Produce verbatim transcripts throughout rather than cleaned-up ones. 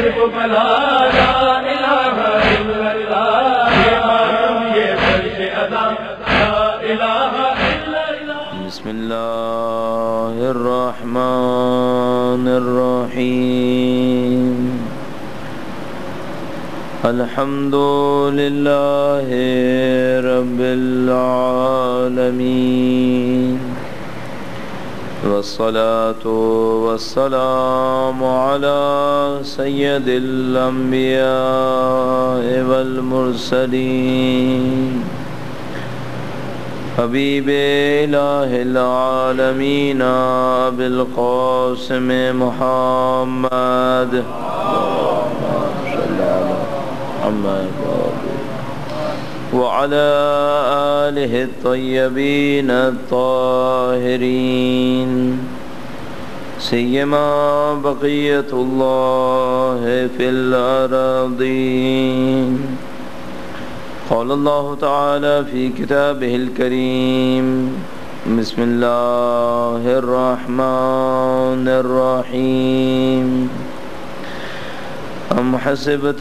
صرف بلا لا الہ الا اللہ، یہ معلوم یہ فرش ادا لا الہ الا اللہ۔ بسم اللہ الرحمن الرحیم، الحمد للہ رب العالمین، والصلاة والسلام على سید الانبیاء والمرسلین، حبیب الہ العالمین ابی القاسم محمد وعلى آلہ الطیبین الطاہرین، سیما بقیت اللہ فی الارضین۔ قال اللہ تعالی فی کتابہ الکریم، بسم اللہ الرحمن الرحیم، ام حسبت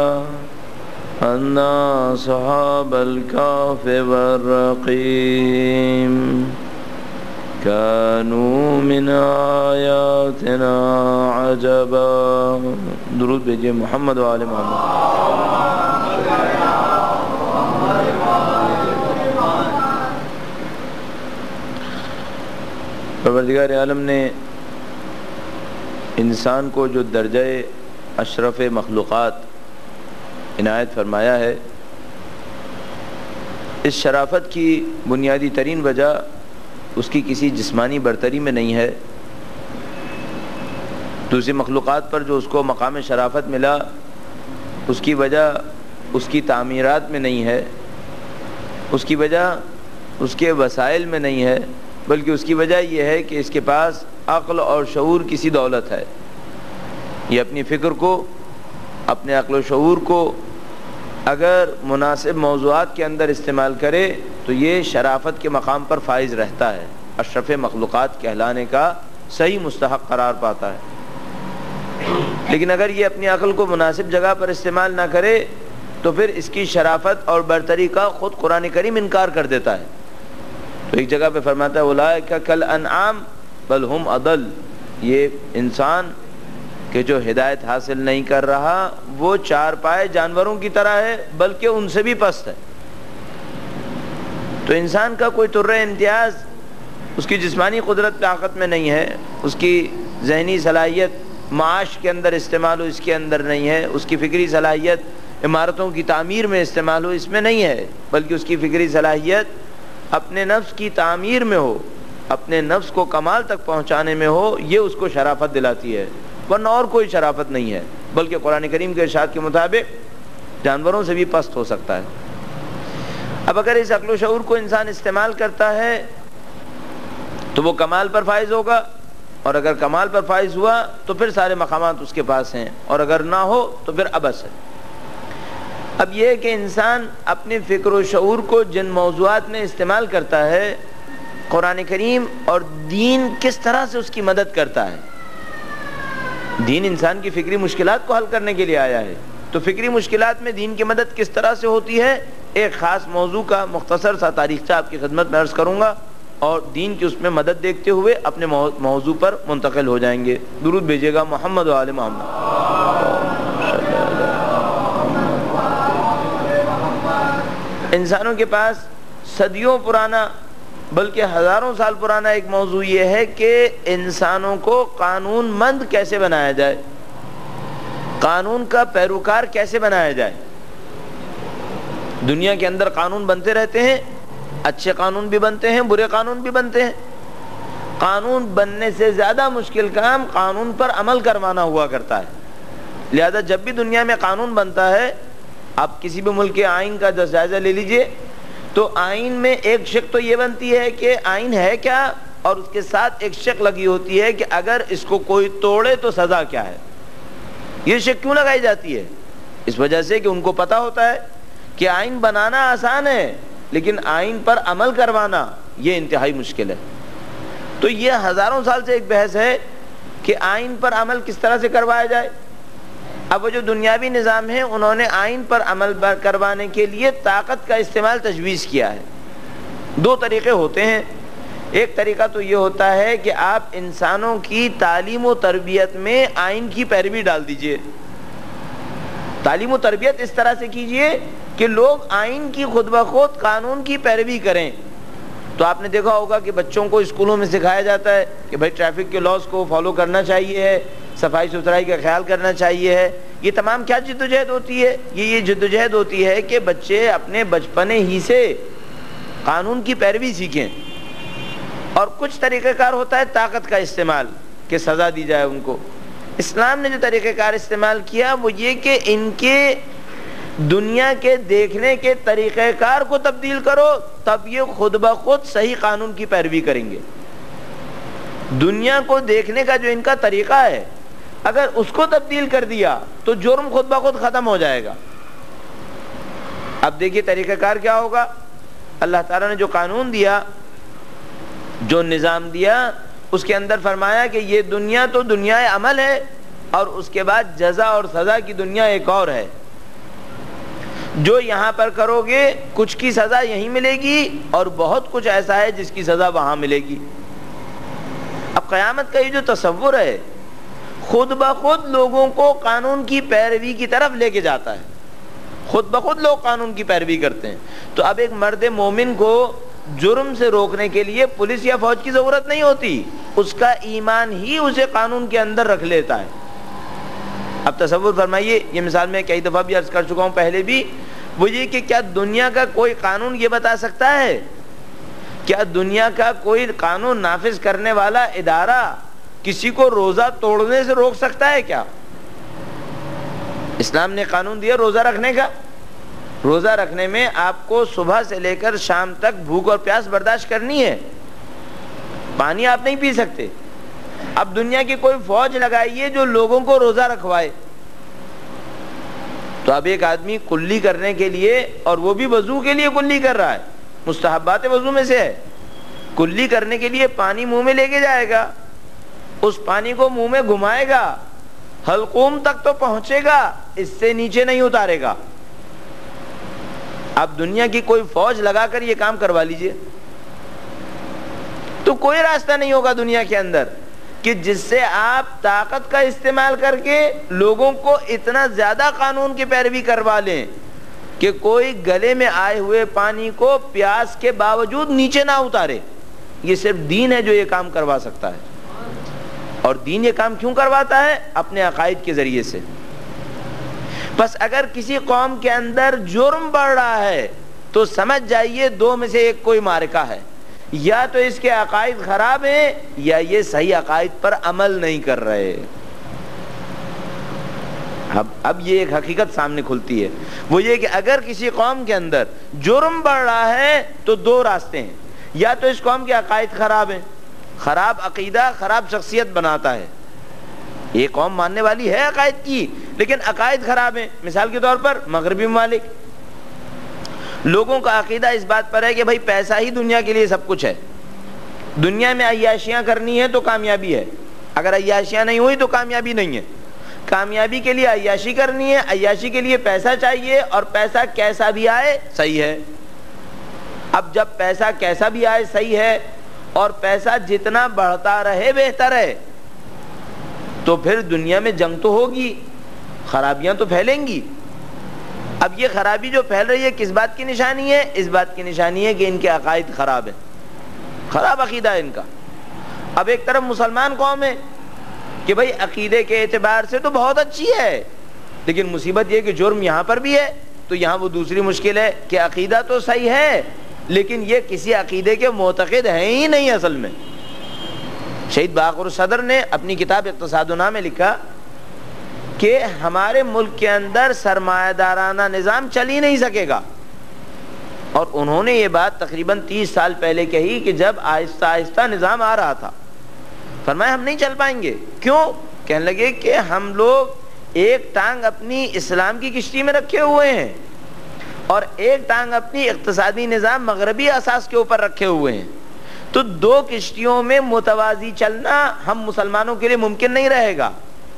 ان اصحاب الکهف والرقیم كانوا من آیاتنا عجبا۔ درود بھیجئے محمد و آل محمد۔ پروردگار عالم نے انسان کو جو درجہ اشرف مخلوقات عنایت فرمایا ہے، اس شرافت کی بنیادی ترین وجہ اس کی کسی جسمانی برتری میں نہیں ہے۔ دوسری مخلوقات پر جو اس کو مقام شرافت ملا، اس کی وجہ اس کی تعمیرات میں نہیں ہے، اس کی وجہ اس کے وسائل میں نہیں ہے، بلکہ اس کی وجہ یہ ہے کہ اس کے پاس عقل اور شعور کسی دولت ہے۔ یہ اپنی فکر کو، اپنے عقل و شعور کو اگر مناسب موضوعات کے اندر استعمال کرے تو یہ شرافت کے مقام پر فائز رہتا ہے، اشرف مخلوقات کہلانے کا صحیح مستحق قرار پاتا ہے۔ لیکن اگر یہ اپنی عقل کو مناسب جگہ پر استعمال نہ کرے تو پھر اس کی شرافت اور برتری کا خود قرآن کریم انکار کر دیتا ہے۔ تو ایک جگہ پہ فرماتا ہے اولئک کالانعام بل ہم اضل، یہ انسان کہ جو ہدایت حاصل نہیں کر رہا وہ چار پائے جانوروں کی طرح ہے، بلکہ ان سے بھی پست ہے۔ تو انسان کا کوئی طرہ امتیاز اس کی جسمانی قدرت طاقت میں نہیں ہے، اس کی ذہنی صلاحیت معاش کے اندر استعمال ہو اس کے اندر نہیں ہے، اس کی فکری صلاحیت عمارتوں کی تعمیر میں استعمال ہو اس میں نہیں ہے، بلکہ اس کی فکری صلاحیت اپنے نفس کی تعمیر میں ہو، اپنے نفس کو کمال تک پہنچانے میں ہو، یہ اس کو شرافت دلاتی ہے، ورنہ اور کوئی شرافت نہیں ہے۔ بلکہ قرآن کریم کے ارشاد کے مطابق جانوروں سے بھی پست ہو سکتا ہے۔ اب اگر اس عقل و شعور کو انسان استعمال کرتا ہے تو وہ کمال پر فائز ہوگا، اور اگر کمال پر فائز ہوا تو پھر سارے مقامات اس کے پاس ہیں، اور اگر نہ ہو تو پھر عبث ہے۔ اب یہ کہ انسان اپنی فکر و شعور کو جن موضوعات میں استعمال کرتا ہے، قرآن کریم اور دین کس طرح سے اس کی مدد کرتا ہے۔ دین انسان کی فکری مشکلات کو حل کرنے کے لیے آیا ہے، تو فکری مشکلات میں دین کی مدد کس طرح سے ہوتی ہے، ایک خاص موضوع کا مختصر سا تاریخچہ آپ کی خدمت میں عرض کروں گا، اور دین کی اس میں مدد دیکھتے ہوئے اپنے موضوع پر منتقل ہو جائیں گے۔ درود بھیجیے گا محمد و آل محمد۔ انسانوں کے پاس صدیوں پرانا بلکہ ہزاروں سال پرانا ایک موضوع یہ ہے کہ انسانوں کو قانون مند کیسے بنایا جائے، قانون کا پیروکار کیسے بنایا جائے۔ دنیا کے اندر قانون بنتے رہتے ہیں، اچھے قانون بھی بنتے ہیں، برے قانون بھی بنتے ہیں۔ قانون بننے سے زیادہ مشکل کام قانون پر عمل کروانا ہوا کرتا ہے۔ لہذا جب بھی دنیا میں قانون بنتا ہے، آپ کسی بھی ملک کے آئین کا جائزہ لے لیجئے، تو آئین میں ایک شق تو یہ بنتی ہے کہ آئین ہے کیا، اور اس کے ساتھ ایک شق لگی ہوتی ہے کہ اگر اس کو کوئی توڑے تو سزا کیا ہے۔ یہ شق کیوں لگائی جاتی ہے؟ اس وجہ سے کہ ان کو پتا ہوتا ہے کہ آئین بنانا آسان ہے لیکن آئین پر عمل کروانا یہ انتہائی مشکل ہے۔ تو یہ ہزاروں سال سے ایک بحث ہے کہ آئین پر عمل کس طرح سے کروایا جائے۔ اب وہ جو دنیاوی نظام ہے انہوں نے آئین پر عمل کروانے کے لیے طاقت کا استعمال تجویز کیا ہے. دو طریقے ہوتے ہیں. ایک طریقہ تو یہ ہوتا ہے کہ آپ انسانوں کی تعلیم و تربیت میں آئین کی پیروی ڈال دیجئے. تعلیم و تربیت اس طرح سے کیجئے کہ لوگ آئین کی خود بخود قانون کی پیروی کریں. تو آپ نے دیکھا ہوگا کہ بچوں کو اسکولوں میں سکھایا جاتا ہے کہ بھائی ٹریفک کے لاز کو فالو کرنا چاہیے ہے, صفائی ستھرائی کا خیال کرنا چاہیے ہے. یہ تمام کیا جدوجہد ہوتی ہے؟ یہ یہ جدوجہد ہوتی ہے کہ بچے اپنے بچپنے ہی سے قانون کی پیروی سیکھیں. اور کچھ طریقہ کار ہوتا ہے طاقت کا استعمال کہ سزا دی جائے ان کو. اسلام نے جو طریقہ کار استعمال کیا وہ یہ کہ ان کے دنیا کے دیکھنے کے طریقہ کار کو تبدیل کرو, تب یہ خود بخود صحیح قانون کی پیروی کریں گے. دنیا کو دیکھنے کا جو ان کا طریقہ ہے اگر اس کو تبدیل کر دیا تو جرم خود بخود ختم ہو جائے گا. اب دیکھیے طریقہ کار کیا ہوگا. اللہ تعالیٰ نے جو قانون دیا, جو نظام دیا, اس کے اندر فرمایا کہ یہ دنیا تو دنیا عمل ہے اور اس کے بعد جزا اور سزا کی دنیا ایک اور ہے. جو یہاں پر کرو گے کچھ کی سزا یہیں ملے گی اور بہت کچھ ایسا ہے جس کی سزا وہاں ملے گی. اب قیامت کا یہ جو تصور ہے خود بخود لوگوں کو قانون کی پیروی کی طرف لے کے جاتا ہے. خود بخود لوگ قانون کی پیروی کرتے ہیں. تو اب ایک مرد مومن کو جرم سے روکنے کے لیے پولیس یا فوج کی ضرورت نہیں ہوتی, اس کا ایمان ہی اسے قانون کے اندر رکھ لیتا ہے. اب تصور فرمائیے, یہ مثال میں کئی دفعہ بھی عرض کر چکا ہوں پہلے بھی, وہ یہ کہ کیا دنیا کا کوئی قانون یہ بتا سکتا ہے, کیا دنیا کا کوئی قانون نافذ کرنے والا ادارہ کسی کو روزہ توڑنے سے روک سکتا ہے کیا؟ اسلام نے قانون دیا روزہ رکھنے کا. روزہ رکھنے میں آپ کو صبح سے لے کر شام تک بھوک اور پیاس برداشت کرنی ہے, پانی آپ نہیں پی سکتے. اب دنیا کی کوئی فوج لگائیے جو لوگوں کو روزہ رکھوائے. تو اب ایک آدمی کلی کرنے کے لیے, اور وہ بھی وضو کے لیے کلی کر رہا ہے, مستحبات وضو میں سے ہے, کلی کرنے کے لیے پانی منہ میں لے کے جائے گا, اس پانی کو منہ میں گھمائے گا, حلقوم تک تو پہنچے گا, اس سے نیچے نہیں اتارے گا. اب دنیا کی کوئی فوج لگا کر یہ کام کروا لیجئے, تو کوئی راستہ نہیں ہوگا دنیا کے اندر کہ جس سے آپ طاقت کا استعمال کر کے لوگوں کو اتنا زیادہ قانون کی پیروی کروا لیں کہ کوئی گلے میں آئے ہوئے پانی کو پیاس کے باوجود نیچے نہ اتارے. یہ صرف دین ہے جو یہ کام کروا سکتا ہے. اور دین یہ کام کیوں کرواتا ہے؟ اپنے عقائد کے ذریعے سے. بس اگر کسی قوم کے اندر جرم بڑھ رہا ہے تو سمجھ جائیے دو میں سے ایک کوئی معرکہ ہے, یا تو اس کے عقائد خراب ہیں یا یہ صحیح عقائد پر عمل نہیں کر رہے. اب اب یہ ایک حقیقت سامنے کھلتی ہے, وہ یہ کہ اگر کسی قوم کے اندر جرم بڑھ رہا ہے تو دو راستے ہیں, یا تو اس قوم کے عقائد خراب ہیں, خراب عقیدہ خراب شخصیت بناتا ہے. یہ قوم ماننے والی ہے عقائد کی لیکن عقائد خراب ہیں. مثال کے طور پر مغربی ممالک, لوگوں کا عقیدہ اس بات پر ہے کہ بھائی پیسہ ہی دنیا کے لیے سب کچھ ہے, دنیا میں عیاشیاں کرنی ہے تو کامیابی ہے, اگر عیاشیاں نہیں ہوئی تو کامیابی نہیں ہے. کامیابی کے لیے عیاشی کرنی ہے, عیاشی کے لیے پیسہ چاہیے, اور پیسہ کیسا بھی آئے صحیح ہے. اب جب پیسہ کیسا بھی آئے صحیح ہے اور پیسہ جتنا بڑھتا رہے بہتر ہے, تو پھر دنیا میں جنگ تو ہوگی, خرابیاں تو پھیلیں گی. اب یہ خرابی جو پھیل رہی ہے کس بات کی نشانی ہے؟ اس بات کی نشانی ہے کہ ان کے عقائد خراب ہیں, خراب عقیدہ ہے ان کا. اب ایک طرف مسلمان قوم ہے کہ بھائی عقیدے کے اعتبار سے تو بہت اچھی ہے, لیکن مصیبت یہ کہ جرم یہاں پر بھی ہے. تو یہاں وہ دوسری مشکل ہے کہ عقیدہ تو صحیح ہے لیکن یہ کسی عقیدے کے معتقد ہیں ہی نہیں اصل میں. شہید باقر صدر نے اپنی کتاب اقتصاد النام میں لکھا کہ ہمارے ملک کے اندر سرمایہ دارانہ نظام چل ہی نہیں سکے گا. اور انہوں نے یہ بات تقریباً تیس سال پہلے کہی کہ جب آہستہ آہستہ نظام آ رہا تھا. فرمایا ہم نہیں چل پائیں گے. کیوں؟ کہنے لگے کہ ہم لوگ ایک ٹانگ اپنی اسلام کی کشتی میں رکھے ہوئے ہیں اور ایک ٹانگ اپنی اقتصادی نظام مغربی اساس کے اوپر رکھے ہوئے ہیں. تو دو کشتیوں میں متوازی چلنا ہم مسلمانوں کے لیے ممکن نہیں رہے گا.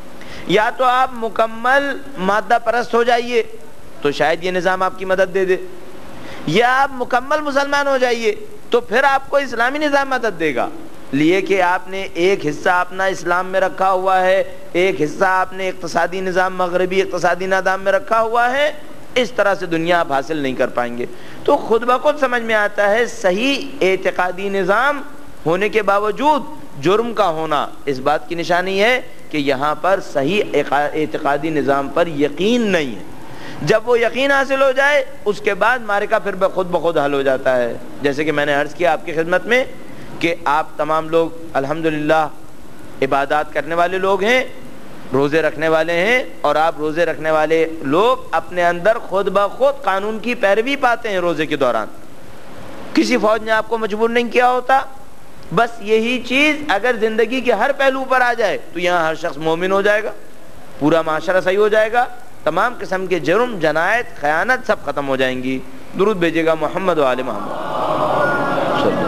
یا تو آپ مکمل مادہ پرست ہو جائیے تو شاید یہ نظام آپ کی مدد دے دے، یا آپ مکمل مسلمان ہو جائیے تو پھر آپ کو اسلامی نظام مدد دے گا. لیے کہ آپ نے ایک حصہ اپنا اسلام میں رکھا ہوا ہے، ایک حصہ آپ نے اقتصادی نظام مغربی اقتصادی نظام میں رکھا ہوا ہے، اس طرح سے دنیا آپ حاصل نہیں کر پائیں گے. تو خود بخود سمجھ میں آتا ہے صحیح اعتقادی نظام ہونے کے باوجود جرم کا ہونا اس بات کی نشانی ہے کہ یہاں پر صحیح اعتقادی نظام پر یقین نہیں ہے. جب وہ یقین حاصل ہو جائے اس کے بعد معرکہ پھر خود بخود حل ہو جاتا ہے. جیسے کہ میں نے عرض کیا آپ کی خدمت میں کہ آپ تمام لوگ الحمدللہ عبادات کرنے والے لوگ ہیں، روزے رکھنے والے ہیں، اور آپ روزے رکھنے والے لوگ اپنے اندر خود بخود قانون کی پیروی پاتے ہیں روزے کے دوران. کسی فوج نے آپ کو مجبور نہیں کیا ہوتا. بس یہی چیز اگر زندگی کے ہر پہلو پر آ جائے تو یہاں ہر شخص مومن ہو جائے گا، پورا معاشرہ صحیح ہو جائے گا، تمام قسم کے جرم، جنایت، خیانت سب ختم ہو جائیں گی. درود بھیجے گا محمد و آل محمد.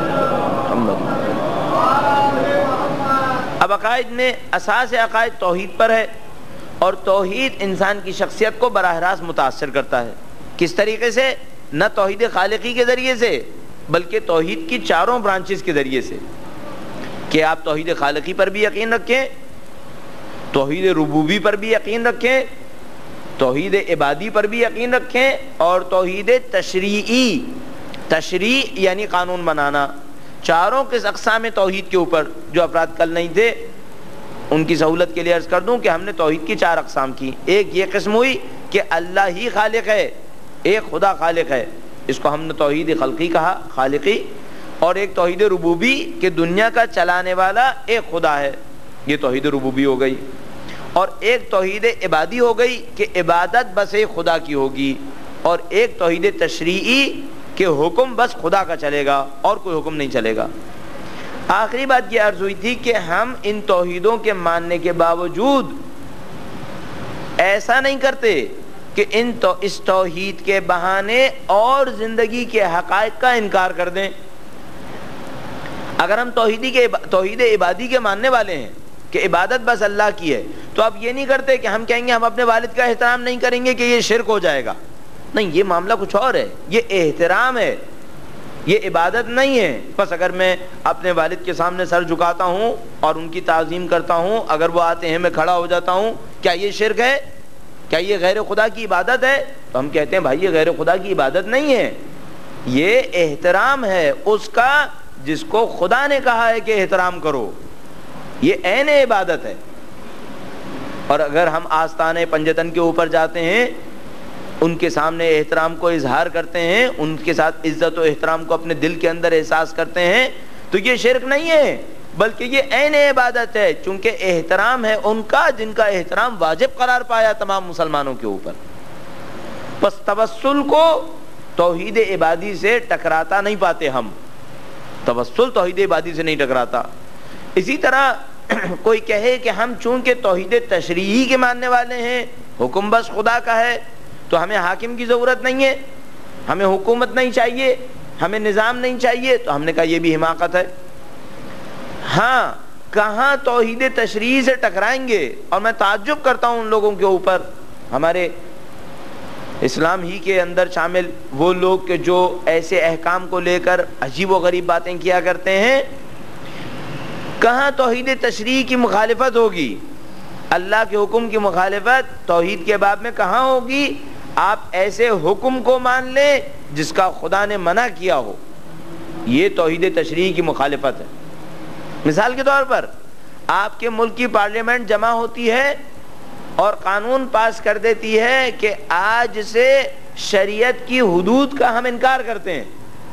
اب عقائد میں اساس عقائد توحید پر ہے، اور توحید انسان کی شخصیت کو براہ راست متاثر کرتا ہے. کس طریقے سے؟ نہ توحید خالقی کے ذریعے سے بلکہ توحید کی چاروں برانچز کے ذریعے سے، کہ آپ توحید خالقی پر بھی یقین رکھیں، توحید ربوبی پر بھی یقین رکھیں، توحید عبادی پر بھی یقین رکھیں، اور توحید تشریعی، تشریع یعنی قانون بنانا. چاروں کس اقسام توحید کے اوپر جو افراد کل نہیں تھے ان کی سہولت کے لیے عرض کر دوں کہ ہم نے توحید کی چار اقسام کی. ایک یہ قسم ہوئی کہ اللہ ہی خالق ہے، ایک خدا خالق ہے، اس کو ہم نے توحید خلقی کہا، خالقی. اور ایک توحید ربوبی کہ دنیا کا چلانے والا ایک خدا ہے، یہ توحید ربوبی ہو گئی. اور ایک توحید عبادی ہو گئی کہ عبادت بس ایک خدا کی ہوگی. اور ایک توحید تشریعی کہ حکم بس خدا کا چلے گا اور کوئی حکم نہیں چلے گا. آخری بات یہ عرض ہوئی تھی کہ ہم ان توحیدوں کے ماننے کے باوجود ایسا نہیں کرتے کہ ان تو اس توحید کے بہانے اور زندگی کے حقائق کا انکار کر دیں. اگر ہم توحیدی کے توحید عبادی کے ماننے والے ہیں کہ عبادت بس اللہ کی ہے تو اب یہ نہیں کرتے کہ ہم کہیں گے ہم اپنے والد کا احترام نہیں کریں گے کہ یہ شرک ہو جائے گا. نہیں، یہ معاملہ کچھ اور ہے، یہ احترام ہے، یہ عبادت نہیں ہے. بس اگر میں اپنے والد کے سامنے سر جھکاتا ہوں اور ان کی تعظیم کرتا ہوں، اگر وہ آتے ہیں میں کھڑا ہو جاتا ہوں، کیا یہ شرک ہے؟ کیا یہ غیر خدا کی عبادت ہے؟ تو ہم کہتے ہیں بھائی یہ غیر خدا کی عبادت نہیں ہے، یہ احترام ہے اس کا جس کو خدا نے کہا ہے کہ احترام کرو، یہ عین عبادت ہے. اور اگر ہم آستانے پنجتن کے اوپر جاتے ہیں، ان کے سامنے احترام کو اظہار کرتے ہیں، ان کے ساتھ عزت و احترام کو اپنے دل کے اندر احساس کرتے ہیں، تو یہ شرک نہیں ہے بلکہ یہ عین عبادت ہے، چونکہ احترام ہے ان کا جن کا احترام واجب قرار پایا تمام مسلمانوں کے اوپر. بس توسل کو توحید عبادی سے ٹکراتا نہیں پاتے ہم، توسل توحید عبادی سے نہیں ٹکراتا. اسی طرح کوئی کہے کہ ہم چونکہ توحید تشریعی کے ماننے والے ہیں، حکم بس خدا کا ہے، تو ہمیں حاکم کی ضرورت نہیں ہے، ہمیں حکومت نہیں چاہیے، ہمیں نظام نہیں چاہیے، تو ہم نے کہا یہ بھی حماقت ہے. ہاں، کہاں توحید تشریعی سے ٹکرائیں گے. اور میں تعجب کرتا ہوں ان لوگوں کے اوپر، ہمارے اسلام ہی کے اندر شامل وہ لوگ کہ جو ایسے احکام کو لے کر عجیب و غریب باتیں کیا کرتے ہیں. کہاں توحید تشریعی کی مخالفت ہوگی؟ اللہ کے حکم کی مخالفت توحید کے باب میں کہاں ہوگی؟ آپ ایسے حکم کو مان لیں جس کا خدا نے منع کیا ہو، یہ توحید تشریعی کی مخالفت ہے. مثال کے طور پر آپ کے ملک کی پارلیمنٹ جمع ہوتی ہے اور قانون پاس کر دیتی ہے کہ آج سے شریعت کی حدود کا ہم انکار کرتے ہیں.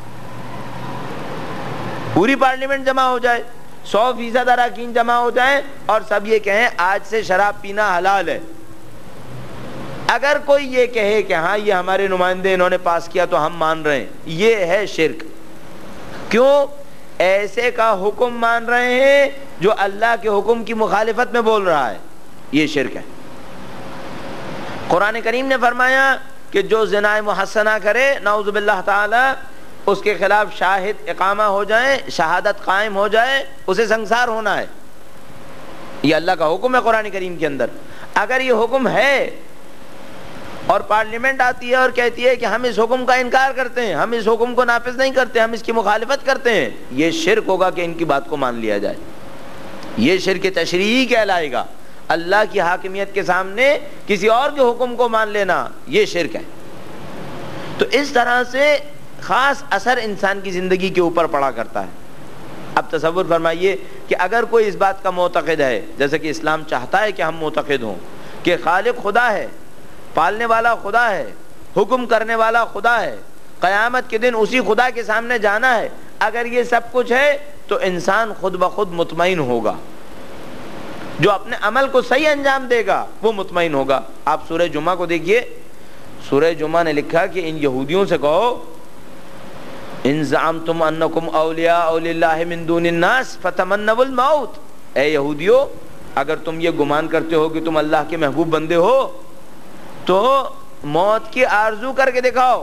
پوری پارلیمنٹ جمع ہو جائے، سو فیصد اراکین جمع ہو جائیں اور سب یہ کہیں آج سے شراب پینا حلال ہے. اگر کوئی یہ کہے کہ ہاں یہ ہمارے نمائندے انہوں نے پاس کیا تو ہم مان رہے ہیں، یہ ہے شرک. کیوں؟ ایسے کا حکم مان رہے ہیں جو اللہ کے حکم کی مخالفت میں بول رہا ہے، یہ شرک ہے. قرآن کریم نے فرمایا کہ جو زنا محسنہ کرے نعوذ باللہ تعالی، اس کے خلاف شاہد اقامہ ہو جائیں، شہادت قائم ہو جائے، اسے سنگسار ہونا ہے. یہ اللہ کا حکم ہے قرآن کریم کے اندر. اگر یہ حکم ہے اور پارلیمنٹ آتی ہے اور کہتی ہے کہ ہم اس حکم کا انکار کرتے ہیں، ہم اس حکم کو نافذ نہیں کرتے، ہم اس کی مخالفت کرتے ہیں، یہ شرک ہوگا کہ ان کی بات کو مان لیا جائے. یہ شرک تشریعی کہلائے گا. اللہ کی حاکمیت کے سامنے کسی اور کے حکم کو مان لینا یہ شرک ہے. تو اس طرح سے خاص اثر انسان کی زندگی کے اوپر پڑا کرتا ہے. اب تصور فرمائیے کہ اگر کوئی اس بات کا معتقد ہے، جیسے کہ اسلام چاہتا ہے کہ ہم معتقد ہوں کہ خالق خدا ہے، پالنے والا خدا ہے، حکم کرنے والا خدا ہے، قیامت کے دن اسی خدا کے سامنے جانا ہے، اگر یہ سب کچھ ہے تو انسان خود بخود مطمئن ہوگا. جو اپنے عمل کو صحیح انجام دے گا وہ مطمئن ہوگا. آپ سورہ جمعہ کو دیکھیے، سورہ جمعہ نے لکھا کہ ان یہودیوں سے کہو ان زعمتم انکم اولیاء للہ من دون الناس فتمنوا الموت. اے یہودیو، اگر تم یہ گمان کرتے ہو کہ تم اللہ کے محبوب بندے ہو تو موت کی آرزو کر کے دکھاؤ،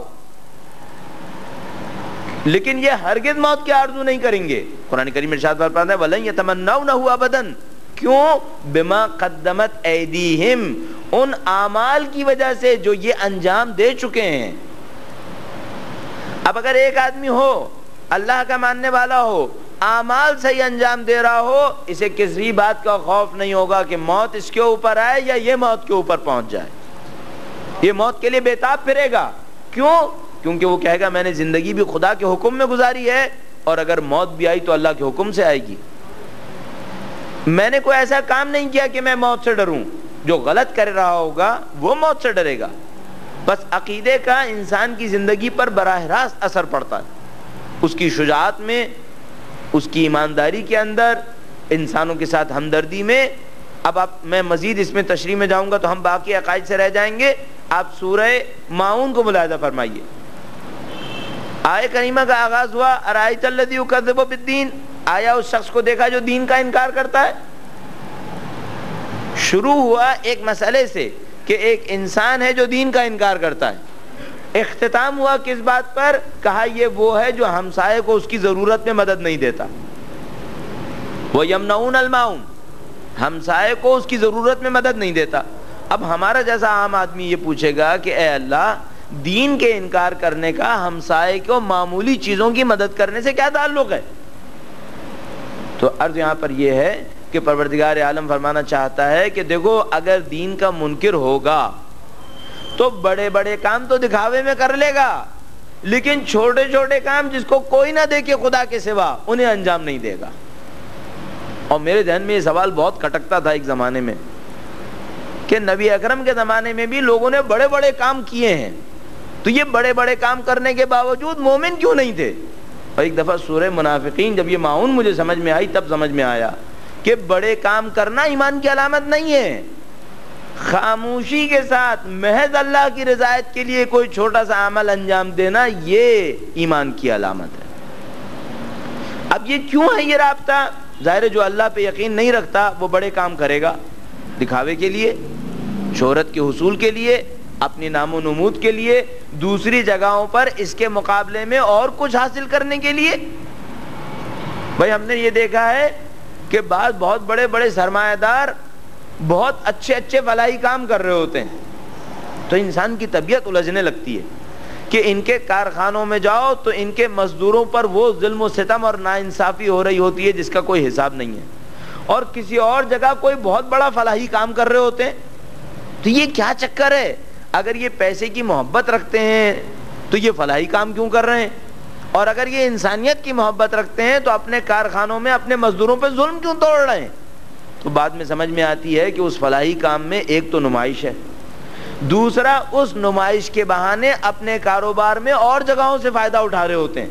لیکن یہ ہرگز موت کی آرزو نہیں کریں گے. قرآن کریم میں ارشاد فرماتا ہے وَلَن يَتَمَنَّوْنَهُ أَبَدًا. کیوں؟ بما قدمت ایدیہم، ان اعمال کی وجہ سے جو یہ انجام دے چکے ہیں. اب اگر ایک آدمی ہو اللہ کا ماننے والا ہو، اعمال صحیح انجام دے رہا ہو، اسے کسی بات کا خوف نہیں ہوگا کہ موت اس کے اوپر آئے یا یہ موت کے اوپر پہنچ جائے. یہ موت کے لیے بےتاب پھرے گا. کیوں؟ کیونکہ وہ کہے گا میں نے زندگی بھی خدا کے حکم میں گزاری ہے، اور اگر موت بھی آئی تو اللہ کے حکم سے آئے گی. میں نے کوئی ایسا کام نہیں کیا کہ میں موت سے ڈروں. جو غلط کر رہا ہوگا وہ موت سے ڈرے گا. بس عقیدے کا انسان کی زندگی پر براہ راست اثر پڑتا ہے، اس کی شجاعت میں، اس کی ایمانداری کے اندر، انسانوں کے ساتھ ہمدردی میں. اب آپ میں مزید اس میں تشریح میں جاؤں گا تو ہم باقی عقائد سے رہ جائیں گے. آپ سورہ ماؤن کو ملاحظہ فرمائیے. آیہ کریمہ کا آغاز ہوا ارائیت الذی یکذب بالدین. آیا اس شخص کو دیکھا جو دین کا انکار کرتا ہے. شروع ہوا ایک مسئلے سے کہ ایک انسان ہے جو دین کا انکار کرتا ہے. اختتام ہوا کس بات پر؟ کہا یہ وہ ہے جو ہمسائے کو اس کی ضرورت میں مدد نہیں دیتا. وَيَمْنَعُونَ الْمَاعُونَ، ہمسائے کو اس کی ضرورت میں مدد نہیں دیتا. اب ہمارا جیسا عام آدمی یہ پوچھے گا کہ اے اللہ، دین کے انکار کرنے کا ہمسائے کو معمولی چیزوں کی مدد کرنے سے کیا تعلق ہے؟ تو عرض یہاں پر یہ ہے کہ پروردگار عالم فرمانا چاہتا ہے کہ دیکھو اگر دین کا منکر ہوگا تو بڑے بڑے کام تو دکھاوے میں کر لے گا، لیکن چھوٹے چھوٹے کام جس کو کوئی نہ دیکھے خدا کے سوا انہیں انجام نہیں دے گا. اور میرے ذہن میں یہ سوال بہت کھٹکتا تھا ایک زمانے میں کہ نبی اکرم کے زمانے میں بھی لوگوں نے بڑے بڑے کام کیے ہیں، تو یہ بڑے بڑے کام کرنے کے باوجود مومن کیوں نہیں تھے؟ اور ایک دفعہ سورہ منافقین جب یہ معاون مجھے سمجھ میں آئی تب سمجھ میں آیا کہ بڑے کام کرنا ایمان کی علامت نہیں ہے. خاموشی کے ساتھ محض اللہ کی رضایت کے لیے کوئی چھوٹا سا عمل انجام دینا یہ ایمان کی علامت ہے. اب یہ کیوں ہے یہ رابطہ؟ ظاہر ہے جو اللہ پہ یقین نہیں رکھتا وہ بڑے کام کرے گا دکھاوے کے لیے، شہرت کے حصول کے لیے، اپنی نام و نمود کے لیے، دوسری جگہوں پر اس کے مقابلے میں اور کچھ حاصل کرنے کے لیے. بھائی ہم نے یہ دیکھا ہے کہ بعض بہت بڑے بڑے سرمایہ دار بہت اچھے اچھے فلاحی کام کر رہے ہوتے ہیں تو انسان کی طبیعت الجھنے لگتی ہے کہ ان کے کارخانوں میں جاؤ تو ان کے مزدوروں پر وہ ظلم و ستم اور ناانصافی ہو رہی ہوتی ہے جس کا کوئی حساب نہیں ہے. اور کسی اور جگہ کوئی بہت بڑا فلاحی کام کر رہے ہوتے ہیں تو یہ کیا چکر ہے؟ اگر یہ پیسے کی محبت رکھتے ہیں تو یہ فلاحی کام کیوں کر رہے ہیں؟ اور اگر یہ انسانیت کی محبت رکھتے ہیں تو اپنے کارخانوں میں اپنے مزدوروں پہ ظلم کیوں توڑ رہے ہیں؟ تو بعد میں سمجھ میں آتی ہے کہ اس فلاحی کام میں ایک تو نمائش ہے، دوسرا اس نمائش کے بہانے اپنے کاروبار میں اور جگہوں سے فائدہ اٹھا رہے ہوتے ہیں،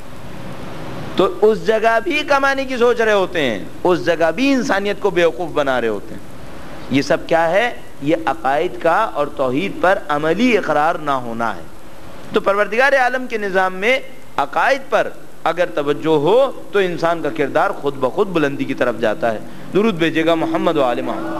تو اس جگہ بھی کمانے کی سوچ رہے ہوتے ہیں، اس جگہ بھی انسانیت کو بیوقوف بنا رہے ہوتے ہیں. یہ سب کیا ہے؟ یہ عقائد کا اور توحید پر عملی اقرار نہ ہونا ہے. تو پروردگار عالم کے نظام میں عقائد پر اگر توجہ ہو تو انسان کا کردار خود بخود بلندی کی طرف جاتا ہے. درود بھیجے گا محمد و آل محمد.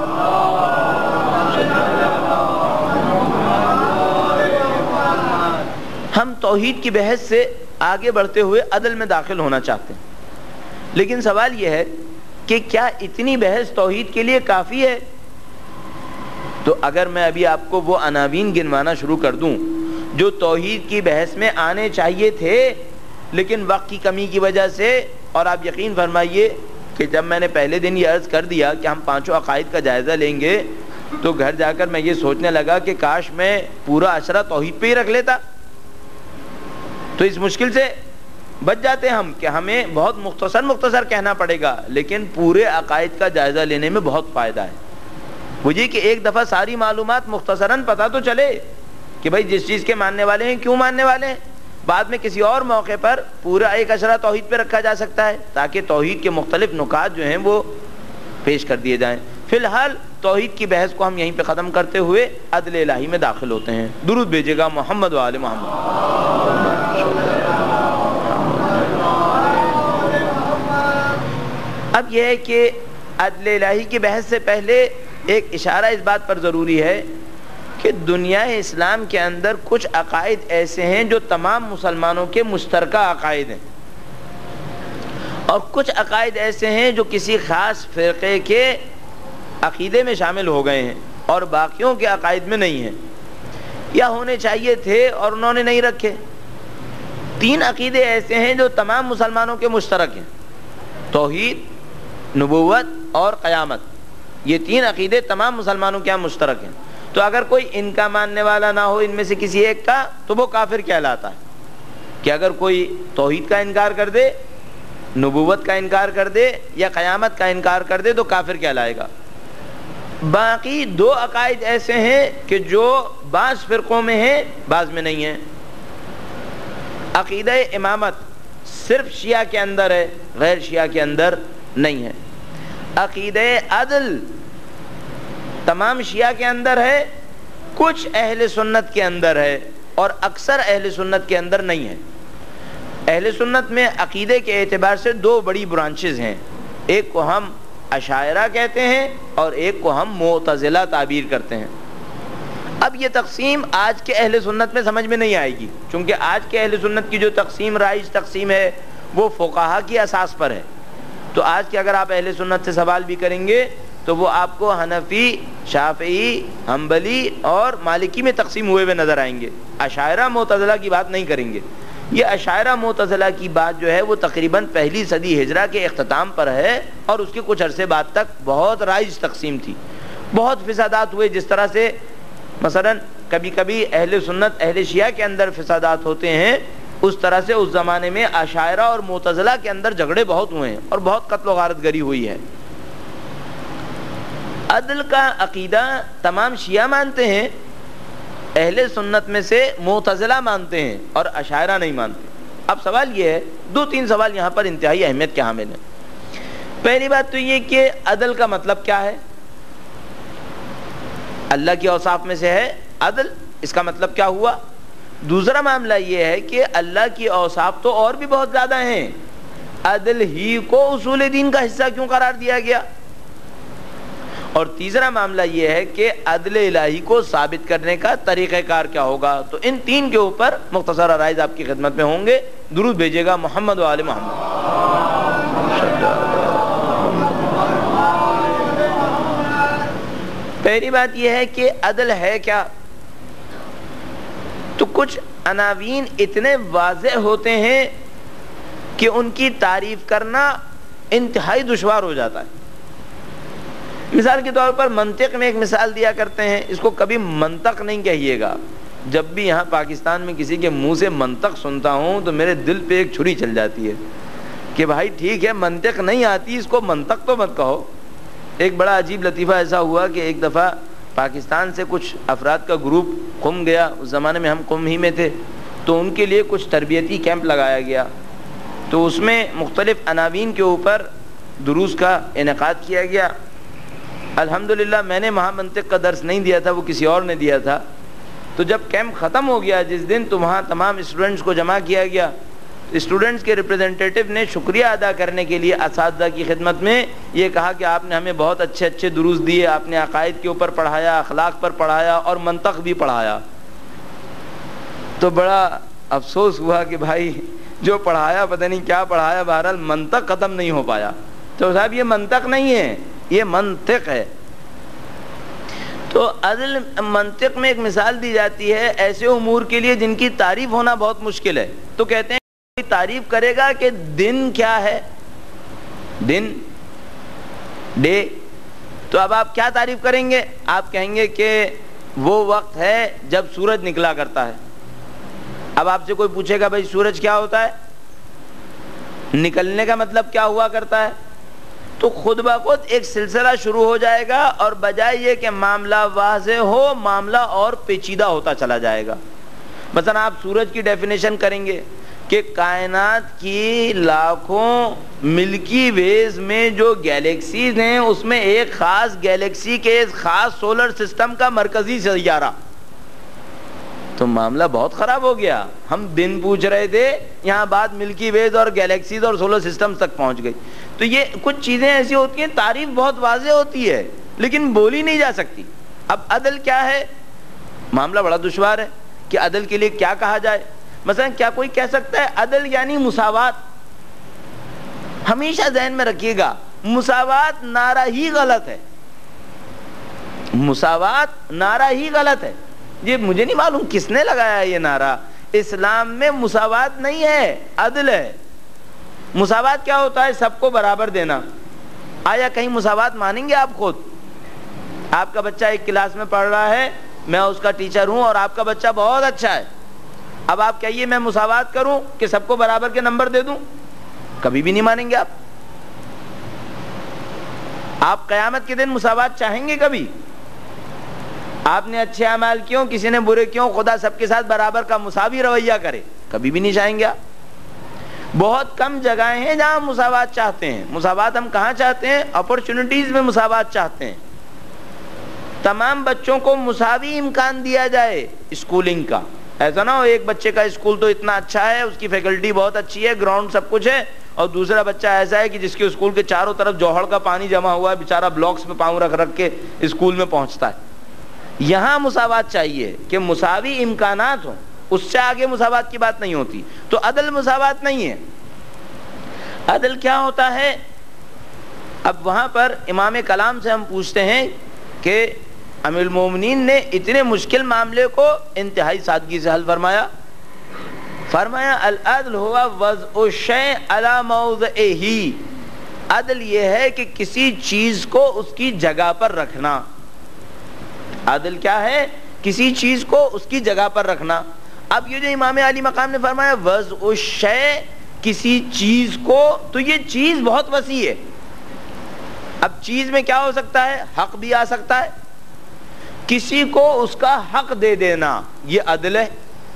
ہم توحید کی بحث سے آگے بڑھتے ہوئے عدل میں داخل ہونا چاہتے ہیں، لیکن سوال یہ ہے کہ کیا اتنی بحث توحید کے لیے کافی ہے؟ تو اگر میں ابھی آپ کو وہ عناوین گنوانا شروع کر دوں جو توحید کی بحث میں آنے چاہیے تھے لیکن وقت کی کمی کی وجہ سے، اور آپ یقین فرمائیے کہ جب میں نے پہلے دن یہ عرض کر دیا کہ ہم پانچوں عقائد کا جائزہ لیں گے تو گھر جا کر میں یہ سوچنے لگا کہ کاش میں پورا عشرہ توحید پہ ہی رکھ لیتا، تو اس مشکل سے بچ جاتے ہم کہ ہمیں بہت مختصر مختصر کہنا پڑے گا، لیکن پورے عقائد کا جائزہ لینے میں بہت فائدہ ہے مجھے کہ ایک دفعہ ساری معلومات مختصراً پتہ تو چلے کہ بھائی جس چیز کے ماننے والے ہیں کیوں ماننے والے ہیں، بعد میں کسی اور موقع پر پورا ایک عشرہ توحید پہ رکھا جا سکتا ہے تاکہ توحید کے مختلف نکات جو ہیں وہ پیش کر دیے جائیں۔ فی الحال توحید کی بحث کو ہم یہیں پہ ختم کرتے ہوئے عدل الہی میں داخل ہوتے ہیں۔ درود بھیجے گا محمد و آل محمد۔ اب یہ ہے کہ عدل الہی کی بحث سے پہلے ایک اشارہ اس بات پر ضروری ہے کہ دنیا اسلام کے اندر کچھ عقائد ایسے ہیں جو تمام مسلمانوں کے مشترکہ عقائد ہیں، اور کچھ عقائد ایسے ہیں جو کسی خاص فرقے کے عقیدے میں شامل ہو گئے ہیں اور باقیوں کے عقائد میں نہیں ہیں، یا ہونے چاہیے تھے اور انہوں نے نہیں رکھے۔ تین عقیدے ایسے ہیں جو تمام مسلمانوں کے مشترک ہیں، توحید، نبوت اور قیامت۔ یہ تین عقیدے تمام مسلمانوں کے یہاں مشترک ہیں، تو اگر کوئی ان کا ماننے والا نہ ہو ان میں سے کسی ایک کا تو وہ کافر کہلاتا ہے۔ کہ اگر کوئی توحید کا انکار کر دے، نبوت کا انکار کر دے یا قیامت کا انکار کر دے تو کافر کہلائے گا۔ باقی دو عقائد ایسے ہیں کہ جو بعض فرقوں میں ہیں بعض میں نہیں ہیں۔ عقیدہ امامت صرف شیعہ کے اندر ہے، غیر شیعہ کے اندر نہیں ہے۔ عقیدہ عدل تمام شیعہ کے اندر ہے، کچھ اہل سنت کے اندر ہے اور اکثر اہل سنت کے اندر نہیں ہے۔ اہل سنت میں عقیدے کے اعتبار سے دو بڑی برانچز ہیں، ایک کو ہم اشاعرہ کہتے ہیں اور ایک کو ہم معتزلہ تعبیر کرتے ہیں۔ اب یہ تقسیم آج کے اہل سنت میں سمجھ میں نہیں آئے گی، چونکہ آج کے اہل سنت کی جو تقسیم رائج تقسیم ہے وہ فقہا کی اساس پر ہے۔ تو آج کے اگر آپ اہل سنت سے سوال بھی کریں گے تو وہ آپ کو حنفی، شافعی، حنبلی اور مالکی میں تقسیم ہوئے ہوئے نظر آئیں گے، اشاعرہ معتزلہ کی بات نہیں کریں گے۔ یہ اشاعرہ معتزلہ کی بات جو ہے وہ تقریباً پہلی صدی ہجرہ کے اختتام پر ہے اور اس کے کچھ عرصے بعد تک بہت رائج تقسیم تھی، بہت فسادات ہوئے۔ جس طرح سے مثلا کبھی کبھی اہل سنت اہل شیعہ کے اندر فسادات ہوتے ہیں، اس طرح سے اس زمانے میں اشاعرہ اور معتزلہ کے اندر جھگڑے بہت ہوئے ہیں اور بہت قتل و غارت گری ہوئی ہے۔ عدل کا عقیدہ تمام شیعہ مانتے ہیں، اہل سنت میں سے معتزلہ مانتے ہیں اور اشاعرہ نہیں مانتے۔ اب سوال یہ ہے، دو تین سوال یہاں پر انتہائی اہمیت کے حامل ہیں۔ پہلی بات تو یہ کہ عدل کا مطلب کیا ہے؟ اللہ کی اوصاف میں سے ہے عدل، اس کا مطلب کیا ہوا؟ دوسرا معاملہ یہ ہے کہ اللہ کی اوصاف تو اور بھی بہت زیادہ ہیں، عدل ہی کو اصول دین کا حصہ کیوں قرار دیا گیا؟ اور تیسرا معاملہ یہ ہے کہ عدل الہی کو ثابت کرنے کا طریقہ کار کیا ہوگا؟ تو ان تین کے اوپر مختصر عرائض آپ کی خدمت میں ہوں گے۔ درود بھیجے گا محمد و آل محمد۔ پہلی بات یہ ہے کہ عدل ہے کیا؟ تو کچھ عناوین اتنے واضح ہوتے ہیں کہ ان کی تعریف کرنا انتہائی دشوار ہو جاتا ہے۔ مثال کے طور پر منطق میں ایک مثال دیا کرتے ہیں، اس کو کبھی منطق نہیں کہیے گا۔ جب بھی یہاں پاکستان میں کسی کے منہ سے منطق سنتا ہوں تو میرے دل پہ ایک چھری چل جاتی ہے کہ بھائی ٹھیک ہے منطق نہیں آتی، اس کو منطق تو مت کہو۔ ایک بڑا عجیب لطیفہ ایسا ہوا کہ ایک دفعہ پاکستان سے کچھ افراد کا گروپ قم گیا، اس زمانے میں ہم قم ہی میں تھے، تو ان کے لیے کچھ تربیتی کیمپ لگایا گیا، تو اس میں مختلف عناوین کے اوپر دروس کا انعقاد کیا گیا۔ الحمدللہ میں نے وہاں منطق کا درس نہیں دیا تھا، وہ کسی اور نے دیا تھا۔ تو جب کیمپ ختم ہو گیا جس دن، تو وہاں تمام اسٹوڈنٹس کو جمع کیا گیا۔ اسٹوڈنٹس کے ریپریزنٹیٹیو نے شکریہ ادا کرنے کے لیے اساتذہ کی خدمت میں یہ کہا کہ آپ نے ہمیں بہت اچھے اچھے دروس دیے، آپ نے عقائد کے اوپر پڑھایا، اخلاق پر پڑھایا اور منطق بھی پڑھایا۔ تو بڑا افسوس ہوا کہ بھائی جو پڑھایا پتہ نہیں کیا پڑھایا، بہرحال منطق ختم نہیں ہو پایا۔ تو صاحب یہ منطق نہیں ہے، یہ منطق ہے۔ تو عدل منطق میں ایک مثال دی جاتی ہے ایسے امور کے لیے جن کی تعریف ہونا بہت مشکل ہے. تو کہتے ہیں کوئی تعریف کرے گا کہ دن کیا ہے, دن ڈے, تو اب آپ کیا تعریف کریں گے؟ آپ کہیں گے کہ وہ وقت ہے جب سورج نکلا کرتا ہے. اب آپ سے کوئی پوچھے گا بھائی سورج کیا ہوتا ہے, نکلنے کا مطلب کیا ہوا کرتا ہے, تو خود بخود ایک سلسلہ شروع ہو جائے گا, اور بجائے یہ کہ معاملہ واضح ہو معاملہ اور پیچیدہ ہوتا چلا جائے گا. مثلا آپ سورج کی ڈیفینیشن کریں گے کہ کائنات کی لاکھوں ملکی ویز میں جو گیلیکسیز ہیں اس میں ایک خاص گیلیکسی کے ایک خاص سولر سسٹم کا مرکزی سیارہ, تو معاملہ بہت خراب ہو گیا. ہم دن پوچھ رہے تھے, یہاں بات ملکی ویز اور گیلیکسیز اور سولر سسٹم تک پہنچ گئی. تو یہ کچھ چیزیں ایسی ہوتی ہیں تعریف بہت واضح ہوتی ہے لیکن بولی نہیں جا سکتی. اب عدل کیا ہے, معاملہ بڑا دشوار ہے کہ عدل کے لیے کیا کہا جائے. مثلا کیا کوئی کہہ سکتا ہے عدل یعنی مساوات؟ ہمیشہ ذہن میں رکھیے گا مساوات نعرہ ہی غلط ہے, مساوات نعرہ ہی غلط ہے. یہ مجھے نہیں معلوم کس نے لگایا یہ نعرہ. اسلام میں مساوات نہیں ہے, عدل ہے. مساوات کیا ہوتا ہے؟ سب کو برابر دینا. آیا کہیں مساوات مانیں گے آپ خود؟ آپ کا بچہ ایک کلاس میں پڑھ رہا ہے, میں اس کا ٹیچر ہوں اور آپ کا بچہ بہت اچھا ہے. اب آپ کہیے میں مساوات کروں کہ سب کو برابر کے نمبر دے دوں؟ کبھی بھی نہیں مانیں گے آپ. آپ قیامت کے دن مساوات چاہیں گے کبھی؟ آپ نے اچھے اعمال کیوں, کسی نے برے کیوں, خدا سب کے ساتھ برابر کا مساوی رویہ کرے, کبھی بھی نہیں چاہیں گے آپ. بہت کم جگہیں ہیں جہاں مساوات چاہتے ہیں. مساوات ہم کہاں چاہتے ہیں؟ اپرچونٹیز میں مساوات چاہتے ہیں. تمام بچوں کو مساوی امکان دیا جائے اسکولنگ کا. ایسا نہ ہو ایک بچے کا اسکول تو اتنا اچھا ہے, اس کی فیکلٹی بہت اچھی ہے, گراؤنڈ سب کچھ ہے, اور دوسرا بچہ ایسا ہے کہ جس کے اسکول کے چاروں طرف جوہر کا پانی جمع ہوا ہے, بیچارہ بلاکس میں پاؤں رکھ رکھ کے اسکول میں پہنچتا ہے. یہاں مساوات چاہیے کہ مساوی امکانات ہوں, اس سے آگے مساوات کی بات نہیں ہوتی. تو عدل مساوات نہیں ہے. عدل کیا ہوتا ہے؟ اب وہاں پر امام کلام سے ہم پوچھتے ہیں کہ امیر المومنین نے اتنے مشکل معاملے کو انتہائی سادگی سے حل فرمایا. فرمایا العدل ہوا وضع الشیء علی موضعہ. عدل یہ ہے کہ کسی چیز کو اس کی جگہ پر رکھنا. عدل کیا ہے؟ کسی چیز کو اس کی جگہ پر رکھنا. اب یہ جو امام علی مقام نے فرمایا وضع الشیء, کسی چیز کو, تو یہ چیز بہت وسیع ہے. اب چیز میں کیا ہو سکتا ہے؟ حق بھی آ سکتا ہے. کسی کو اس کا حق دے دینا یہ عدل ہے.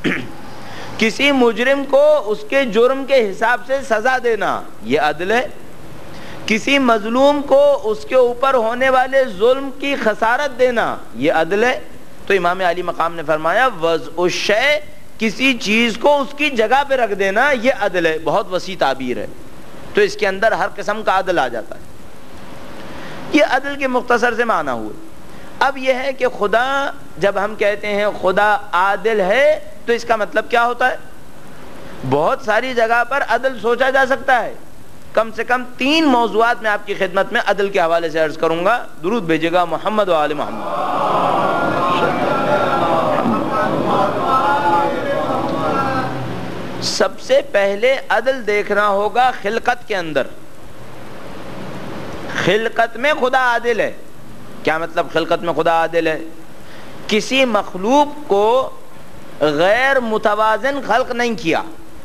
کسی مجرم کو اس کے جرم کے حساب سے سزا دینا یہ عدل ہے. کسی مظلوم کو اس کے اوپر ہونے والے ظلم کی خسارت دینا یہ عدل ہے. تو امام علی مقام نے فرمایا وضع الشیء, کسی چیز کو اس کی جگہ پہ رکھ دینا یہ عدل ہے. بہت وسیع تعبیر ہے, تو اس کے اندر ہر قسم کا عدل آ جاتا ہے. یہ عدل کے مختصر سے معنی ہوئے. اب یہ ہے کہ خدا, جب ہم کہتے ہیں خدا عادل ہے تو اس کا مطلب کیا ہوتا ہے؟ بہت ساری جگہ پر عدل سوچا جا سکتا ہے. کم سے کم تین موضوعات میں آپ کی خدمت میں عدل کے حوالے سے عرض کروں گا. درود بھیجے گا محمد و آل محمد. سب سے پہلے عدل دیکھنا ہوگا خلقت کے اندر. خلقت میں خدا عادل ہے. کیا مطلب خلقت میں خدا عادل ہے؟ کسی مخلوق کو غیر متوازن خلق نہیں کیا,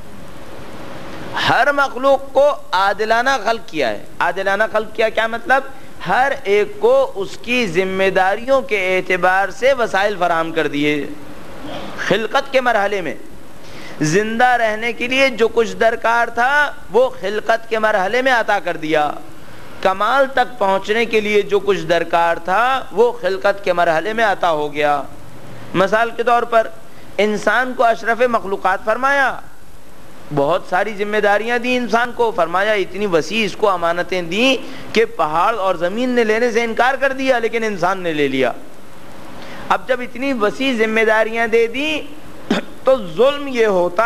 ہر مخلوق کو عادلانہ خلق کیا ہے. عادلانہ خلق کیا کیا مطلب؟ ہر ایک کو اس کی ذمہ داریوں کے اعتبار سے وسائل فراہم کر دیے. خلقت کے مرحلے میں زندہ رہنے کے لیے جو کچھ درکار تھا وہ خلقت کے مرحلے میں عطا کر دیا. کمال تک پہنچنے کے لیے جو کچھ درکار تھا وہ خلقت کے مرحلے میں عطا ہو گیا. مثال کے طور پر انسان کو اشرف مخلوقات فرمایا, بہت ساری ذمہ داریاں دی انسان کو. فرمایا اتنی وسیع اس کو امانتیں دیں کہ پہاڑ اور زمین نے لینے سے انکار کر دیا لیکن انسان نے لے لیا. اب جب اتنی وسیع ذمہ داریاں دے دی تو ظلم یہ ہوتا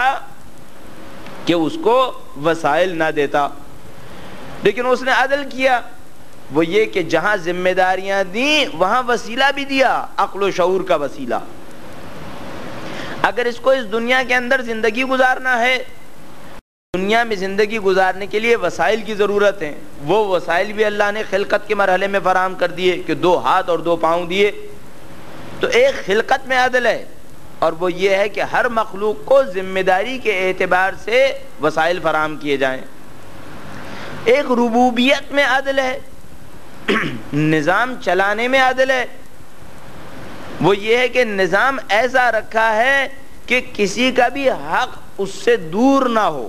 کہ اس کو وسائل نہ دیتا, لیکن اس نے عدل کیا. وہ یہ کہ جہاں ذمہ داریاں دیں وہاں وسیلہ بھی دیا، عقل و شعور کا وسیلہ۔ اگر اس کو اس دنیا کے اندر زندگی گزارنا ہے، دنیا میں زندگی گزارنے کے لیے وسائل کی ضرورت ہے، وہ وسائل بھی اللہ نے خلقت کے مرحلے میں فراہم کر دیے کہ دو ہاتھ اور دو پاؤں دیے۔ تو ایک خلقت میں عدل ہے، اور وہ یہ ہے کہ ہر مخلوق کو ذمہ داری کے اعتبار سے وسائل فراہم کیے جائیں۔ ایک ربوبیت میں عدل ہے، نظام چلانے میں عدل ہے، وہ یہ ہے کہ نظام ایسا رکھا ہے کہ کسی کا بھی حق اس سے دور نہ ہو۔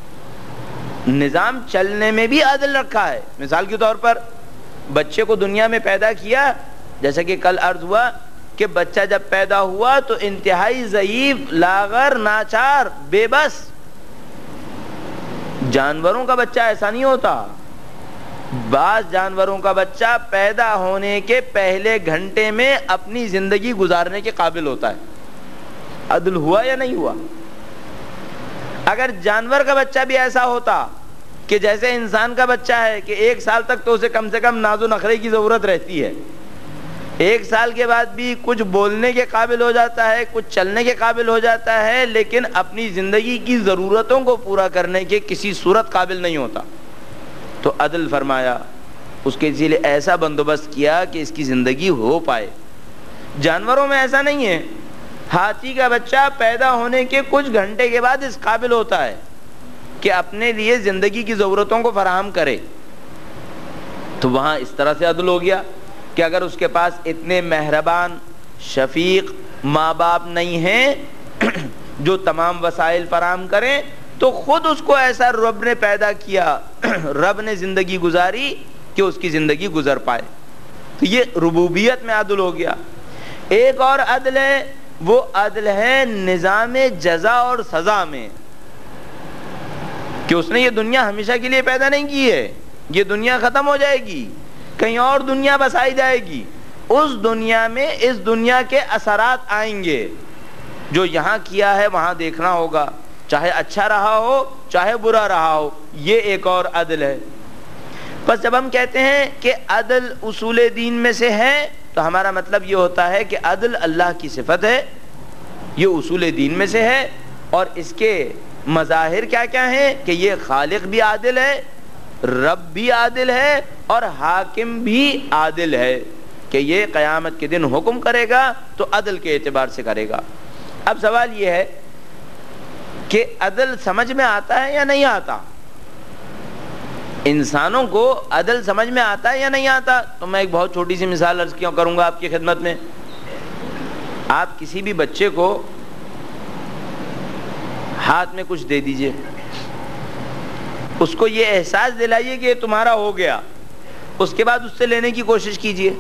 نظام چلنے میں بھی عدل رکھا ہے۔ مثال کے طور پر بچے کو دنیا میں پیدا کیا، جیسا کہ کل عرض ہوا کہ بچہ جب پیدا ہوا تو انتہائی ضعیف، لاغر، ناچار، بے بس۔ جانوروں کا بچہ ایسا نہیں ہوتا۔ بعض جانوروں کا بچہ پیدا ہونے کے پہلے گھنٹے میں اپنی زندگی گزارنے کے قابل ہوتا ہے۔ عدل ہوا یا نہیں ہوا؟ اگر جانور کا بچہ بھی ایسا ہوتا کہ جیسے انسان کا بچہ ہے کہ ایک سال تک تو اسے کم سے کم ناز و نخرے کی ضرورت رہتی ہے، ایک سال کے بعد بھی کچھ بولنے کے قابل ہو جاتا ہے، کچھ چلنے کے قابل ہو جاتا ہے، لیکن اپنی زندگی کی ضرورتوں کو پورا کرنے کے کسی صورت قابل نہیں ہوتا، تو عدل فرمایا، اس کے اسی لیے ایسا بندوبست کیا کہ اس کی زندگی ہو پائے۔ جانوروں میں ایسا نہیں ہے۔ ہاتھی کا بچہ پیدا ہونے کے کچھ گھنٹے کے بعد اس قابل ہوتا ہے کہ اپنے لیے زندگی کی ضرورتوں کو فراہم کرے، تو وہاں اس طرح سے عدل ہو گیا کہ اگر اس کے پاس اتنے مہربان شفیق ماں باپ نہیں ہیں جو تمام وسائل فراہم کریں، تو خود اس کو ایسا رب نے پیدا کیا، رب نے زندگی گزاری کہ اس کی زندگی گزر پائے۔ تو یہ ربوبیت میں عدل ہو گیا۔ ایک اور عدل ہے، وہ عدل ہے نظام جزا اور سزا میں، کہ اس نے یہ دنیا ہمیشہ کے لیے پیدا نہیں کی ہے، یہ دنیا ختم ہو جائے گی، کہیں اور دنیا بسائی جائے گی، اس دنیا میں اس دنیا کے اثرات آئیں گے، جو یہاں کیا ہے وہاں دیکھنا ہوگا، چاہے اچھا رہا ہو چاہے برا رہا ہو۔ یہ ایک اور عدل ہے۔ بس جب ہم کہتے ہیں کہ عدل اصول دین میں سے ہے، تو ہمارا مطلب یہ ہوتا ہے کہ عدل اللہ کی صفت ہے، یہ اصول دین میں سے ہے، اور اس کے مظاہر کیا کیا ہیں کہ یہ خالق بھی عادل ہے، رب بھی عادل ہے، اور حاکم بھی عادل ہے، کہ یہ قیامت کے دن حکم کرے گا تو عدل کے اعتبار سے کرے گا۔ اب سوال یہ ہے کہ عدل سمجھ میں آتا ہے یا نہیں آتا؟ انسانوں کو عدل سمجھ میں آتا ہے یا نہیں آتا؟ تو میں ایک بہت چھوٹی سی مثال عرض کیوں کروں گا آپ کی خدمت میں۔ آپ کسی بھی بچے کو ہاتھ میں کچھ دے دیجئے، اس کو یہ احساس دلائیے کہ یہ تمہارا ہو گیا، اس کے بعد اس سے لینے کی کوشش کیجئے،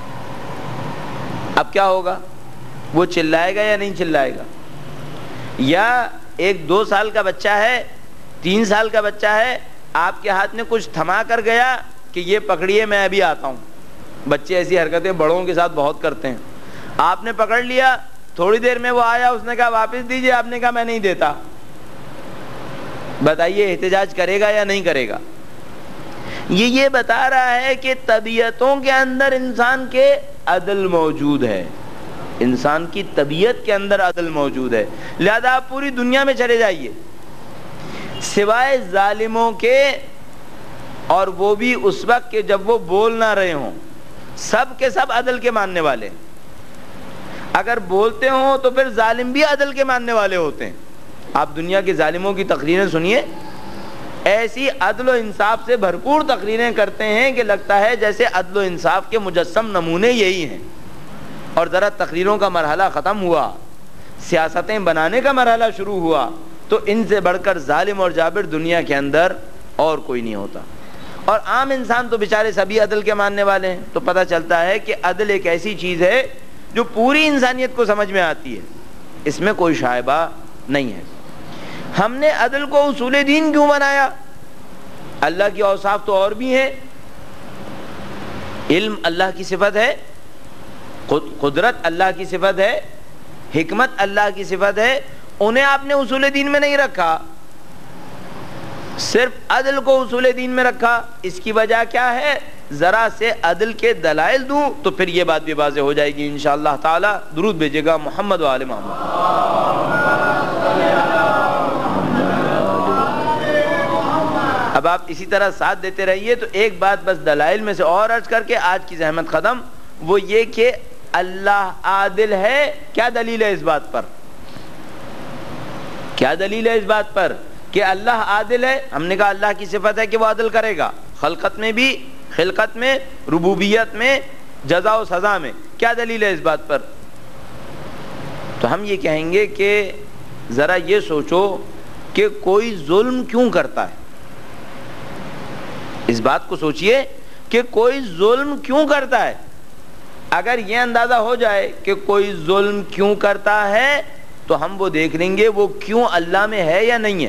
اب کیا ہوگا؟ وہ چلائے گا یا نہیں چلائے گا؟ یا ایک دو سال کا بچہ ہے، تین سال کا بچہ ہے، آپ کے ہاتھ میں کچھ تھما کر گیا کہ یہ پکڑیے میں ابھی آتا ہوں۔ بچے ایسی حرکتیں بڑوں کے ساتھ بہت کرتے ہیں۔ آپ نے پکڑ لیا، تھوڑی دیر میں وہ آیا، اس نے کہا واپس دیجئے، آپ نے کہا میں نہیں دیتا۔ بتائیے احتجاج کرے گا یا نہیں کرے گا؟ یہ یہ بتا رہا ہے کہ طبیعتوں کے اندر انسان کے عدل موجود ہے، انسان کی طبیعت کے اندر عدل موجود ہے۔ لہذا آپ پوری دنیا میں چلے جائیے، سوائے ظالموں کے، اور وہ بھی اس وقت کہ جب وہ بول نہ رہے ہوں، سب کے سب عدل کے ماننے والے۔ اگر بولتے ہوں تو پھر ظالم بھی عدل کے ماننے والے ہوتے ہیں۔ آپ دنیا کے ظالموں کی تقریریں سنیے، ایسی عدل و انصاف سے بھرپور تقریریں کرتے ہیں کہ لگتا ہے جیسے عدل و انصاف کے مجسم نمونے یہی ہیں۔ اور ذرا تقریروں کا مرحلہ ختم ہوا، سیاستیں بنانے کا مرحلہ شروع ہوا، تو ان سے بڑھ کر ظالم اور جابر دنیا کے اندر اور کوئی نہیں ہوتا۔ اور عام انسان تو بیچارے سبھی عدل کے ماننے والے ہیں۔ تو پتہ چلتا ہے کہ عدل ایک ایسی چیز ہے جو پوری انسانیت کو سمجھ میں آتی ہے، اس میں کوئی شائبہ نہیں ہے۔ ہم نے عدل کو اصول دین کیوں بنایا؟ اللہ کی اوصاف تو اور بھی ہیں۔ علم اللہ کی صفت ہے، قدرت اللہ کی صفت ہے، حکمت اللہ کی صفت ہے، انہیں آپ نے اصول دین میں نہیں رکھا، صرف عدل کو اصول دین میں رکھا۔ اس کی وجہ کیا ہے ذرا سے عدل کے دلائل دوں تو پھر یہ بات بھی واضح ہو جائے گی انشاءاللہ تعالی۔ درود بھیجے گا محمد و آل محمد۔ اب آپ اسی طرح ساتھ دیتے رہیے۔ تو ایک بات بس دلائل میں سے اور عرض کر کے آج کی زحمت ختم، وہ یہ کہ اللہ عادل ہے۔ کیا دلیل ہے اس بات پر؟ کیا دلیل ہے اس بات پر کہ اللہ عادل ہے؟ ہم نے کہا اللہ کی صفت ہے کہ وہ عدل کرے گا، خلقت میں بھی، خلقت میں، ربوبیت میں، جزا و سزا میں۔ کیا دلیل ہے اس بات پر؟ تو ہم یہ کہیں گے کہ ذرا یہ سوچو کہ کوئی ظلم کیوں کرتا ہے۔ اس بات کو سوچئے کہ کوئی ظلم کیوں کرتا ہے۔ اگر یہ اندازہ ہو جائے کہ کوئی ظلم کیوں کرتا ہے تو ہم وہ دیکھ لیں گے وہ کیوں اللہ میں ہے یا نہیں ہے۔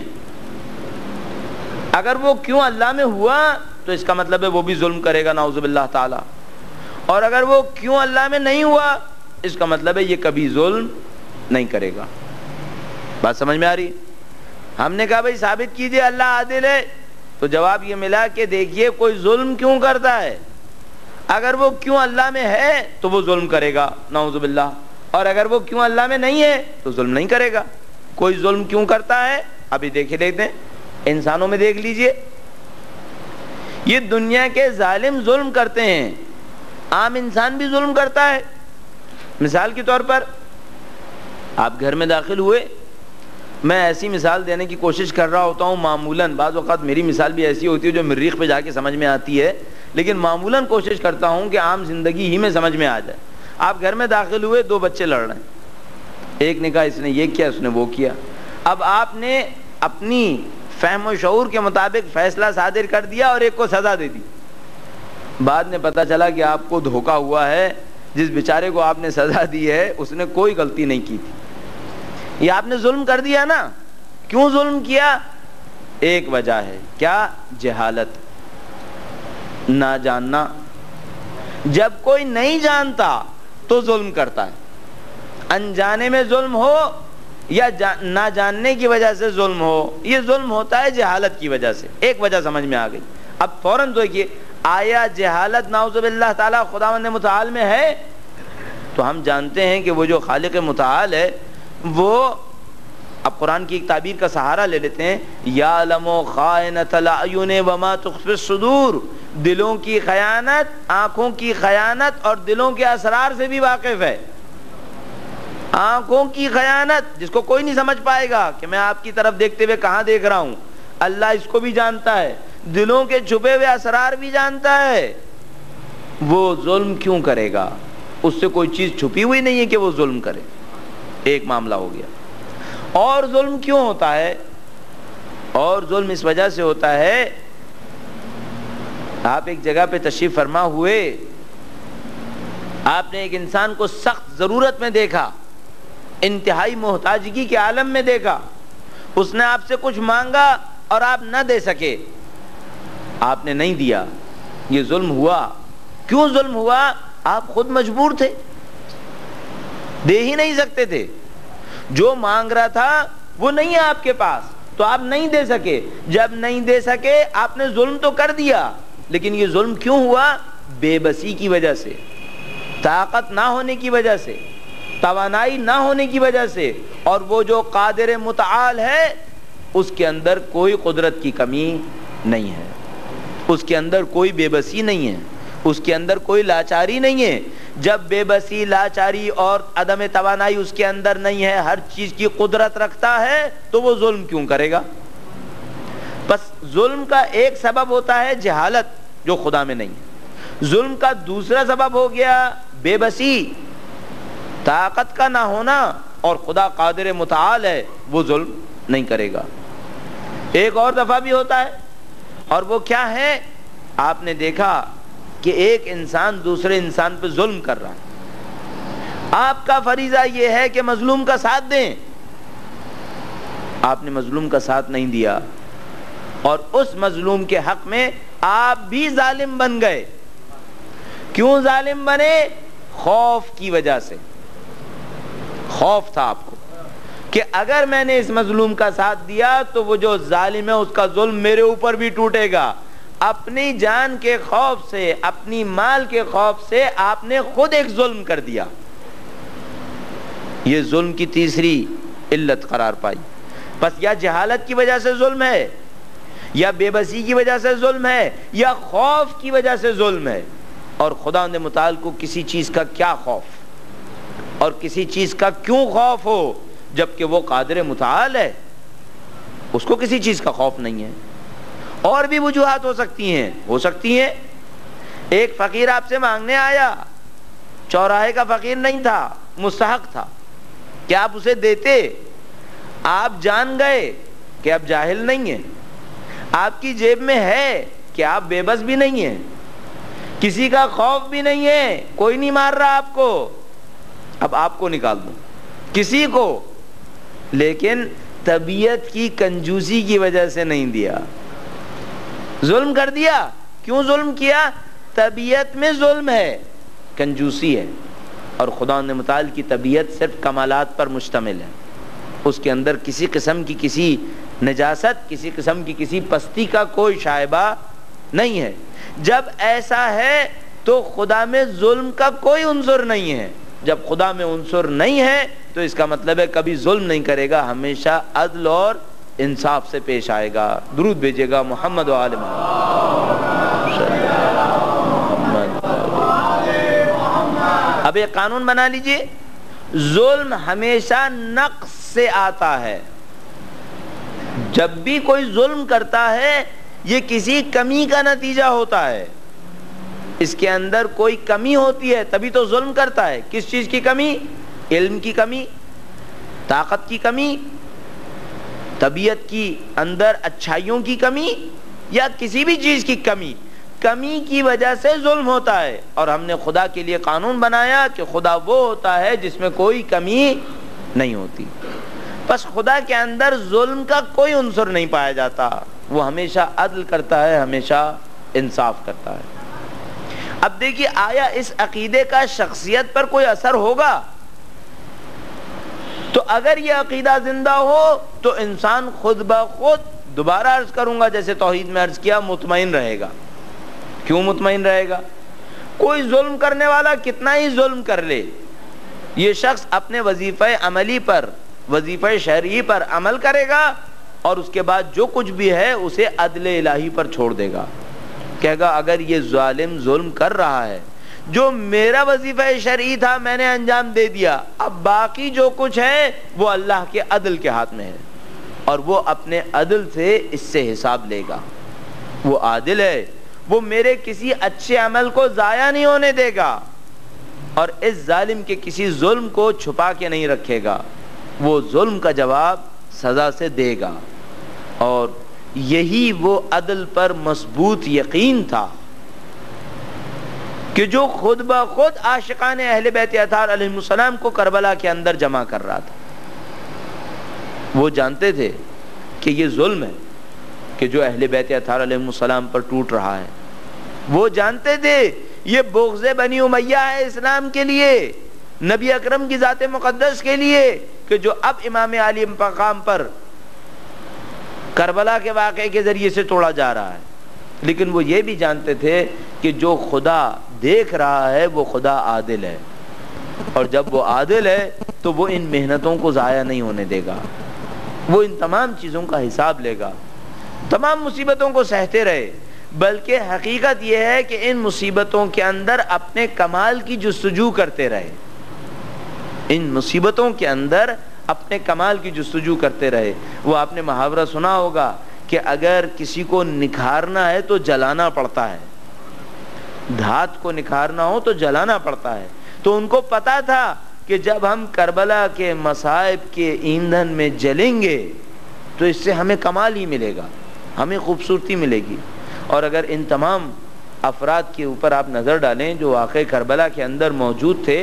اگر وہ کیوں اللہ میں ہوا تو اس کا مطلب ہے وہ بھی ظلم کرے گا نعوذ باللہ تعالی، اور اگر وہ کیوں اللہ میں نہیں ہوا اس کا مطلب ہے یہ کبھی ظلم نہیں کرے گا۔ بات سمجھ میں آ رہی؟ ہم نے کہا بھائی ثابت کیجئے اللہ عادل ہے، تو جواب یہ ملا کہ دیکھیے کوئی ظلم کیوں کرتا ہے، اگر وہ کیوں اللہ میں ہے تو وہ ظلم کرے گا نعوذ باللہ، اور اگر وہ کیوں اللہ میں نہیں ہے تو ظلم نہیں کرے گا۔ کوئی ظلم کیوں کرتا ہے؟ ابھی دیکھیں دیکھتے ہیں انسانوں میں دیکھ لیجئے، یہ دنیا کے ظالم ظلم کرتے ہیں، عام انسان بھی ظلم کرتا ہے۔ مثال کے طور پر آپ گھر میں داخل ہوئے، میں ایسی مثال دینے کی کوشش کر رہا ہوتا ہوں معمولاً، بعض اوقات میری مثال بھی ایسی ہوتی ہے جو مریخ پہ جا کے سمجھ میں آتی ہے، لیکن معمولاً کوشش کرتا ہوں کہ عام زندگی ہی میں سمجھ میں آ جائے۔ آپ گھر میں داخل ہوئے، دو بچے لڑ رہے ہیں، ایک نے کہا اس نے یہ کیا، اس نے وہ کیا۔ اب آپ نے اپنی فہم و شعور کے مطابق فیصلہ صادر کر دیا اور ایک کو سزا دے دی۔ بعد میں پتہ چلا کہ آپ کو دھوکہ ہوا ہے، جس بیچارے کو آپ نے سزا دی ہے اس نے کوئی غلطی نہیں کی تھی۔ یہ آپ نے ظلم کر دیا نا۔ کیوں ظلم کیا؟ ایک وجہ ہے، کیا؟ جہالت، نہ جاننا۔ جب کوئی نہیں جانتا تو ظلم کرتا ہے، انجانے میں ظلم ہو یا نہ جاننے کی وجہ سے ظلم ہو، یہ ظلم ہوتا ہے جہالت کی وجہ سے۔ ایک وجہ سمجھ میں آ گئی۔ اب فوراً تو دیکھیے، آیا جہالت نعوذ باللہ تعالیٰ خداوند متعال میں ہے؟ تو ہم جانتے ہیں کہ وہ جو خالق متعال ہے وہ، اب قرآن کی ایک تعبیر کا سہارا لے لیتے ہیں، یعلم خائنۃ الاعین وما تخفی الصدور، دلوں کی خیانت، آنکھوں کی خیانت اور دلوں کے اسرار سے بھی واقف ہے۔ آنکھوں کی خیانت جس کو کوئی نہیں سمجھ پائے گا کہ میں آپ کی طرف دیکھتے ہوئے کہاں دیکھ رہا ہوں، اللہ اس کو بھی جانتا ہے، دلوں کے چھپے ہوئے اسرار بھی جانتا ہے۔ وہ ظلم کیوں کرے گا؟ اس سے کوئی چیز چھپی ہوئی نہیں ہے کہ وہ ظلم کرے۔ ایک معاملہ ہو گیا۔ اور ظلم کیوں ہوتا ہے؟ اور ظلم اس وجہ سے ہوتا ہے، آپ ایک جگہ پہ تشریف فرما ہوئے، آپ نے ایک انسان کو سخت ضرورت میں دیکھا، انتہائی محتاجگی کے عالم میں دیکھا، اس نے آپ سے کچھ مانگا اور آپ نہ دے سکے، آپ نے نہیں دیا، یہ ظلم ہوا۔ کیوں ظلم ہوا؟ آپ خود مجبور تھے، دے ہی نہیں سکتے تھے، جو مانگ رہا تھا وہ نہیں ہے آپ کے پاس تو آپ نہیں دے سکے۔ جب نہیں دے سکے آپ نے ظلم تو کر دیا، لیکن یہ ظلم کیوں ہوا؟ بے بسی کی وجہ سے، طاقت نہ ہونے کی وجہ سے، توانائی نہ ہونے کی وجہ سے۔ اور وہ جو قادر متعال ہے اس کے اندر کوئی قدرت کی کمی نہیں ہے، اس کے اندر کوئی بے بسی نہیں ہے، اس کے اندر کوئی لاچاری نہیں ہے۔ جب بے بسی، لاچاری اور عدم توانائی اس کے اندر نہیں ہے، ہر چیز کی قدرت رکھتا ہے، تو وہ ظلم کیوں کرے گا؟ بس ظلم کا ایک سبب ہوتا ہے جہالت جو خدا میں نہیں ہے، ظلم کا دوسرا سبب ہو گیا بے بسی، طاقت کا نہ ہونا، اور خدا قادر متعال ہے وہ ظلم نہیں کرے گا۔ ایک اور دفعہ بھی ہوتا ہے، اور وہ کیا ہے؟ آپ نے دیکھا کہ ایک انسان دوسرے انسان پہ ظلم کر رہا ہے، آپ کا فریضہ یہ ہے کہ مظلوم کا ساتھ دیں، آپ نے مظلوم کا ساتھ نہیں دیا، اور اس مظلوم کے حق میں آپ بھی ظالم بن گئے۔ کیوں ظالم بنے؟ خوف کی وجہ سے۔ خوف تھا آپ کو کہ اگر میں نے اس مظلوم کا ساتھ دیا تو وہ جو ظالم ہے اس کا ظلم میرے اوپر بھی ٹوٹے گا، اپنی جان کے خوف سے، اپنی مال کے خوف سے آپ نے خود ایک ظلم کر دیا. یہ ظلم کی تیسری علت قرار پائی. بس یا جہالت کی وجہ سے ظلم ہے، یا بے بسی کی وجہ سے ظلم ہے، یا خوف کی وجہ سے ظلم ہے. اور خدا نے متعال کو کسی چیز کا کیا خوف اور کسی چیز کا کیوں خوف ہو جبکہ وہ قادر متعال ہے؟ اس کو کسی چیز کا خوف نہیں ہے. اور بھی وجوہات ہو سکتی ہیں ہو سکتی ہیں ایک فقیر آپ سے مانگنے آیا، چوراہے کا فقیر نہیں تھا، مستحق تھا، کیا آپ اسے دیتے؟ آپ جان گئے کہ آپ جاہل نہیں ہیں، آپ کی جیب میں ہے کہ آپ بے بس بھی نہیں ہیں، کسی کا خوف بھی نہیں ہے، کوئی نہیں مار رہا آپ کو، اب آپ کو نکال دوں کسی کو، لیکن طبیعت کی کنجوسی کی وجہ سے نہیں دیا، ظلم کر دیا. کیوں ظلم کیا؟ طبیعت میں ظلم ہے، کنجوسی ہے. اور خدا نے متعال کی طبیعت صرف کمالات پر مشتمل ہے، اس کے اندر کسی قسم کی کسی نجاست، کسی قسم کی کسی پستی کا کوئی شائبہ نہیں ہے. جب ایسا ہے تو خدا میں ظلم کا کوئی عنصر نہیں ہے. جب خدا میں عنصر نہیں ہے تو اس کا مطلب ہے کبھی ظلم نہیں کرے گا، ہمیشہ عدل اور انصاف سے پیش آئے گا. درود بھیجے گا محمد و آل محمد. اب ایک قانون بنا لیجئے، ظلم ہمیشہ نقص سے آتا ہے. جب بھی کوئی ظلم کرتا ہے یہ کسی کمی کا نتیجہ ہوتا ہے، اس کے اندر کوئی کمی ہوتی ہے تبھی تو ظلم کرتا ہے. کس چیز کی کمی؟ علم کی کمی، طاقت کی کمی، طبیعت کی اندر اچھائیوں کی کمی، یا کسی بھی چیز کی کمی. کمی کی وجہ سے ظلم ہوتا ہے. اور ہم نے خدا کے لیے قانون بنایا کہ خدا وہ ہوتا ہے جس میں کوئی کمی نہیں ہوتی. بس خدا کے اندر ظلم کا کوئی عنصر نہیں پایا جاتا، وہ ہمیشہ عدل کرتا ہے، ہمیشہ انصاف کرتا ہے. اب دیکھیے آیا اس عقیدے کا شخصیت پر کوئی اثر ہوگا؟ تو اگر یہ عقیدہ زندہ ہو تو انسان خود بخود، دوبارہ عرض کروں گا جیسے توحید میں عرض کیا، مطمئن رہے گا. کیوں مطمئن رہے گا؟ کوئی ظلم کرنے والا کتنا ہی ظلم کر لے، یہ شخص اپنے وظیفہ عملی پر، وظیفہ شرعی پر عمل کرے گا اور اس کے بعد جو کچھ بھی ہے اسے عدل الہی پر چھوڑ دے گا. کہے گا اگر یہ ظالم ظلم کر رہا ہے، جو میرا وظیفہ شرعی تھا میں نے انجام دے دیا، اب باقی جو کچھ ہے وہ اللہ کے عدل کے ہاتھ میں ہے، اور وہ اپنے عدل سے اس سے حساب لے گا. وہ عادل ہے، وہ میرے کسی اچھے عمل کو ضائع نہیں ہونے دے گا، اور اس ظالم کے کسی ظلم کو چھپا کے نہیں رکھے گا. وہ ظلم کا جواب سزا سے دے گا. اور یہی وہ عدل پر مضبوط یقین تھا کہ جو خود بخود عاشقان اہل بیت اطہار علیہ السلام کو کربلا کے اندر جمع کر رہا تھا. وہ جانتے تھے کہ یہ ظلم ہے کہ جو اہل بیت اطہار علیہ السلام پر ٹوٹ رہا ہے. وہ جانتے تھے یہ بغض بنی امیہ ہے اسلام کے لیے، نبی اکرم کی ذات مقدس کے لیے، کہ جو اب امام علی مقام پر کربلا کے واقعے کے ذریعے سے توڑا جا رہا ہے. لیکن وہ یہ بھی جانتے تھے کہ جو خدا دیکھ رہا ہے وہ خدا عادل ہے، اور جب وہ عادل ہے تو وہ ان محنتوں کو ضائع نہیں ہونے دے گا، وہ ان تمام چیزوں کا حساب لے گا. تمام مصیبتوں کو سہتے رہے، بلکہ حقیقت یہ ہے کہ ان مصیبتوں کے اندر اپنے کمال کی جستجو کرتے رہے، ان مصیبتوں کے اندر اپنے کمال کی جستجو کرتے رہے. وہ آپ نے محاورہ سنا ہوگا کہ اگر کسی کو نکھارنا ہے تو جلانا پڑتا ہے، دھات کو نکھارنا ہو تو جلانا پڑتا ہے. تو ان کو پتا تھا کہ جب ہم کربلا کے مصائب کے ایندھن میں جلیں گے تو اس سے ہمیں کمال ہی ملے گا، ہمیں خوبصورتی ملے گی. اور اگر ان تمام افراد کے اوپر آپ نظر ڈالیں جو واقع کربلا کے اندر موجود تھے،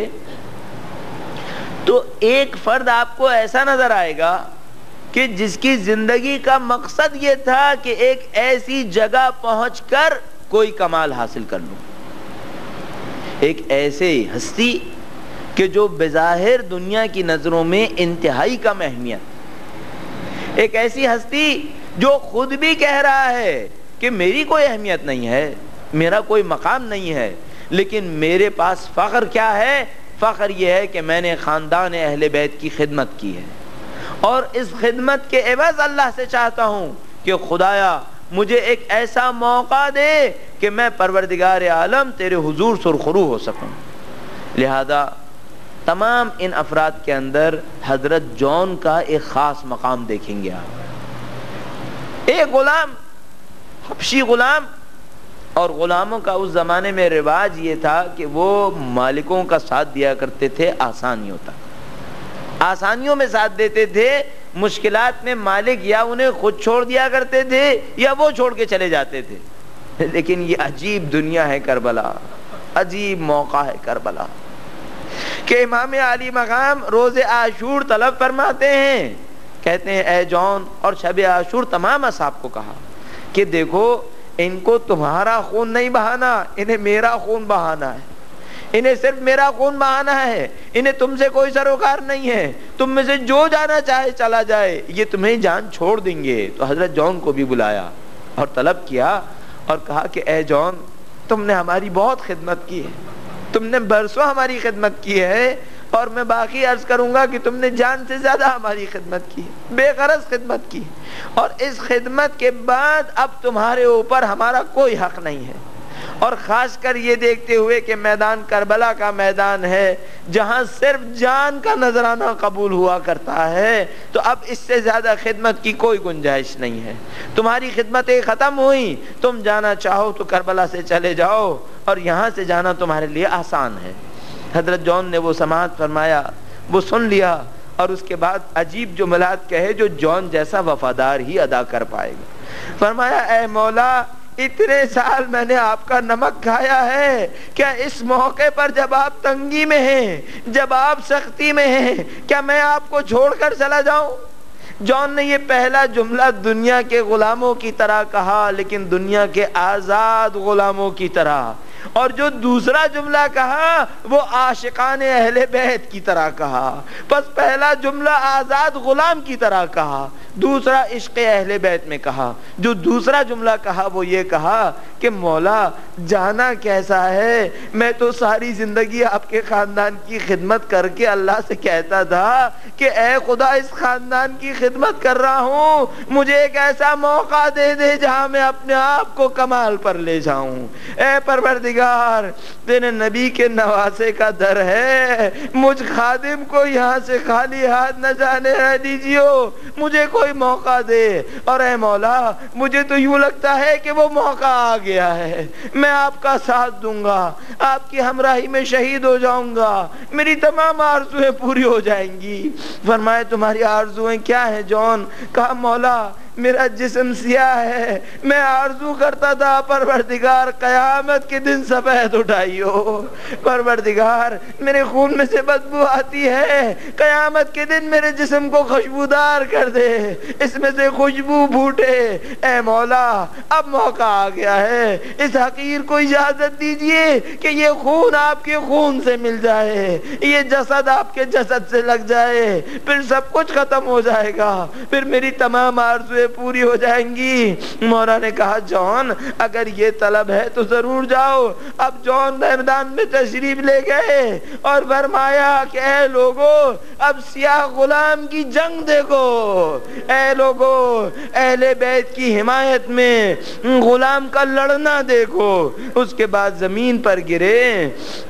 تو ایک فرد آپ کو ایسا نظر آئے گا کہ جس کی زندگی کا مقصد یہ تھا کہ ایک ایسی جگہ پہنچ کر کوئی کمال حاصل کر لوں. ایک ایسے ہستی کہ جو بظاہر دنیا کی نظروں میں انتہائی کم اہمیت، ایک ایسی ہستی جو خود بھی کہہ رہا ہے کہ میری کوئی اہمیت نہیں ہے, میرا کوئی مقام نہیں ہے, لیکن میرے پاس فخر کیا ہے؟ فخر یہ ہے کہ میں نے خاندان اہل بیت کی خدمت کی ہے, اور اس خدمت کے عوض اللہ سے چاہتا ہوں کہ خدایا مجھے ایک ایسا موقع دے کہ میں پروردگار عالم تیرے حضور سرخرو ہو سکوں. لہذا تمام ان افراد کے اندر حضرت جون کا ایک خاص مقام دیکھیں گے آپ. ایک غلام, حبشی غلام, اور غلاموں کا اس زمانے میں رواج یہ تھا کہ وہ مالکوں کا ساتھ دیا کرتے تھے آسانیوں تک, آسانیوں میں ساتھ دیتے تھے, مشکلات میں مالک یا انہیں خود چھوڑ دیا کرتے تھے یا وہ چھوڑ کے چلے جاتے تھے. لیکن یہ عجیب دنیا ہے کربلا, عجیب موقع ہے کربلا کہ امام علی مقام روز عاشور طلب فرماتے ہیں, کہتے ہیں اے جون, اور شب عاشور تمام اصحاب کو کہا کہ دیکھو ان کو تمہارا خون نہیں بہانا, انہیں میرا خون بہانا ہے, انہیں صرف میرا خون بہانا ہے, انہیں تم سے کوئی سروکار نہیں ہے, تم میں سے جو جانا چاہے چلا جائے, یہ تمہیں جان چھوڑ دیں گے. تو حضرت جون کو بھی بلایا اور طلب کیا اور کہا کہ اے جون, تم نے ہماری بہت خدمت کی ہے, تم نے برسوں ہماری خدمت کی ہے, اور میں باقی عرض کروں گا کہ تم نے جان سے زیادہ ہماری خدمت کی, بے غرض خدمت کی, اور اس خدمت کے بعد اب تمہارے اوپر ہمارا کوئی حق نہیں ہے. اور خاص کر یہ دیکھتے ہوئے کہ میدان کربلا کا میدان ہے جہاں صرف جان کا نذرانہ قبول ہوا کرتا ہے, تو اب اس سے زیادہ خدمت کی کوئی گنجائش نہیں ہے. تمہاری خدمتیں ختم ہوئی, تم جانا چاہو تو کربلا سے چلے جاؤ, اور یہاں سے جانا تمہارے لیے آسان ہے. حضرت جون نے وہ سماعت فرمایا, وہ سن لیا, اور اس کے بعد عجیب جملات کہے جو جون جیسا وفادار ہی ادا کر پائے گا. فرمایا اے مولا, اتنے سال میں نے آپ کا نمک کھایا ہے, کیا اس موقع پر جب آپ تنگی میں ہیں, جب آپ سختی میں ہیں, کیا میں آپ کو چھوڑ کر چلا جاؤں؟ جون نے یہ پہلا جملہ دنیا کے غلاموں کی طرح کہا, لیکن دنیا کے آزاد غلاموں کی طرح, اور جو دوسرا جملہ کہا وہ عاشقان اہل بیت کی طرح کہا. پس پہلا جملہ آزاد غلام کی طرح کہا, دوسرا عشق اہل بیت میں کہا. جو دوسرا جملہ کہا وہ یہ کہا کہ مولا جانا کیسا ہے, میں تو ساری زندگی آپ کے خاندان کی خدمت کر کے اللہ سے کہتا تھا کہ اے خدا اس خاندان کی خدمت کر رہا ہوں, مجھے ایک ایسا موقع دے دے جہاں میں اپنے آپ کو کمال پر لے جاؤں. اے پروردگار, تیرے نبی کے نواسے کا در ہے, مجھ خادم کو یہاں سے خالی ہاتھ نہ جانے دیجیو, مجھے کوئی موقع دے. اور اے مولا, مجھے تو یوں لگتا ہے کہ وہ موقع آ گیا ہے, میں آپ کا ساتھ دوں گا, آپ کی ہمراہی میں شہید ہو جاؤں گا, میری تمام آرزویں پوری ہو جائیں گی. فرمائے تمہاری آرزویں کیا ہیں جون؟ کہا مولا میرا جسم سیاہ ہے, میں آرزو کرتا تھا پروردگار قیامت کے دن سفید اٹھائیو, پروردگار میرے خون میں سے بدبو آتی ہے, قیامت کے دن میرے جسم کو خوشبودار کر دے, اس میں سے خوشبو بھوٹے. اے مولا اب موقع آ گیا ہے, اس حقیر کو اجازت دیجئے کہ یہ خون آپ کے خون سے مل جائے, یہ جسد آپ کے جسد سے لگ جائے, پھر سب کچھ ختم ہو جائے گا, پھر میری تمام آرزویں پوری ہو جائیں گی. مولا نے کہا جون اگر یہ طلب ہے تو ضرور جاؤ. اب جون میدان میں تشریف لے گئے اور فرمایا کہ اے لوگو اب سیاہ غلام کی جنگ دیکھو, اے لوگو اہل بیت کی حمایت میں غلام کا لڑنا دیکھو. اس کے بعد زمین پر گرے.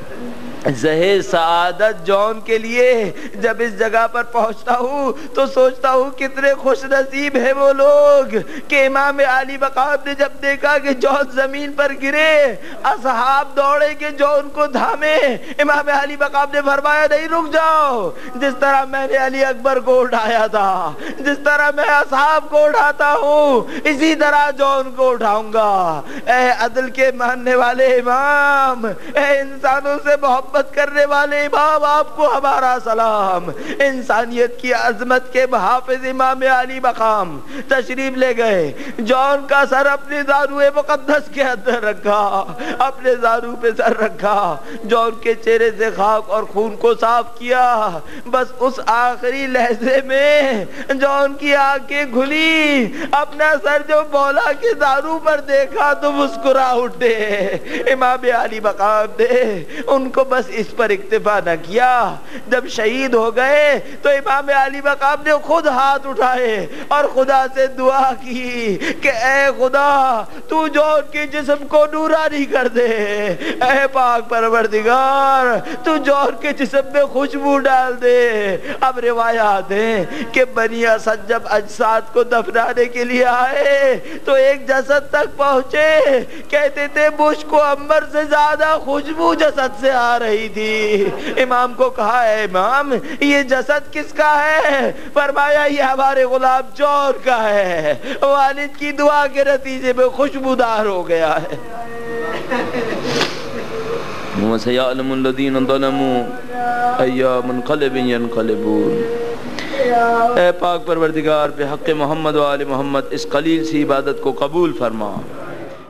زہر سعادت جون کے لیے جب اس جگہ پر پہنچتا ہوں تو سوچتا ہوں کتنے خوش نصیب ہے وہ لوگ کہ امام علی وقاب نے جب دیکھا کہ جون زمین پر گرے, اصحاب دوڑے کہ جون کو دھامے. امام علی وقاب نے فرمایا نہیں رک جاؤ, جس طرح میں نے علی اکبر کو اٹھایا تھا, جس طرح میں اصحاب کو اٹھاتا ہوں, اسی طرح جون کو اٹھاؤں گا. اے عدل کے ماننے والے امام, اے انسانوں سے محبت محبت کرنے والے امام آپ کو ہمارا سلام۔ انسانیت کی عظمت کے محافظ امام علی مقام تشریف لے گئے، جون کا سر اپنے زانو مقدس کے اندر رکھا، اپنے زانو پہ سر رکھا، جون کے چہرے سے خاک اور خون کو صاف کیا۔ بس اس آخری لحظے میں جون کی آنکھیں کھلی، اپنا سر جو مولا کے زانو پر دیکھا تو مسکرا اٹھے۔ امام علی مقام نے ان کو بس اس پر اکتفا نہ کیا، جب شہید ہو گئے تو امام علی مقام نے خود ہاتھ اٹھائے اور خدا سے دعا کی کہ اے خدا تو جون کے جسم کو نورانی کر دے، اے پاک پروردگار تو جون کے جسم میں خوشبو ڈال دے۔ اب روایات ہیں کہ بنی اسد جب اجساد کو دفنانے کے لیے آئے تو ایک جسد تک پہنچے، کہتے تھے مشک و عنبر سے زیادہ خوشبو جسد سے آ رہی تھی۔ امام کو کہا اے امام یہ جسد کس کا ہے؟ فرمایا یہ ہمارے غلام جون کا ہے، والد کی دعا کے نتیجے میں خوشبودار ہو گیا ہے۔ وَسَيَعْلَمُ الَّذِينَ ظَلَمُوا أَيَّ مُنْقَلِبٍ يَنْقَلِبُونَ۔ اے پاک پروردگار بحق محمد و آل محمد اس قلیل سی عبادت کو قبول فرما۔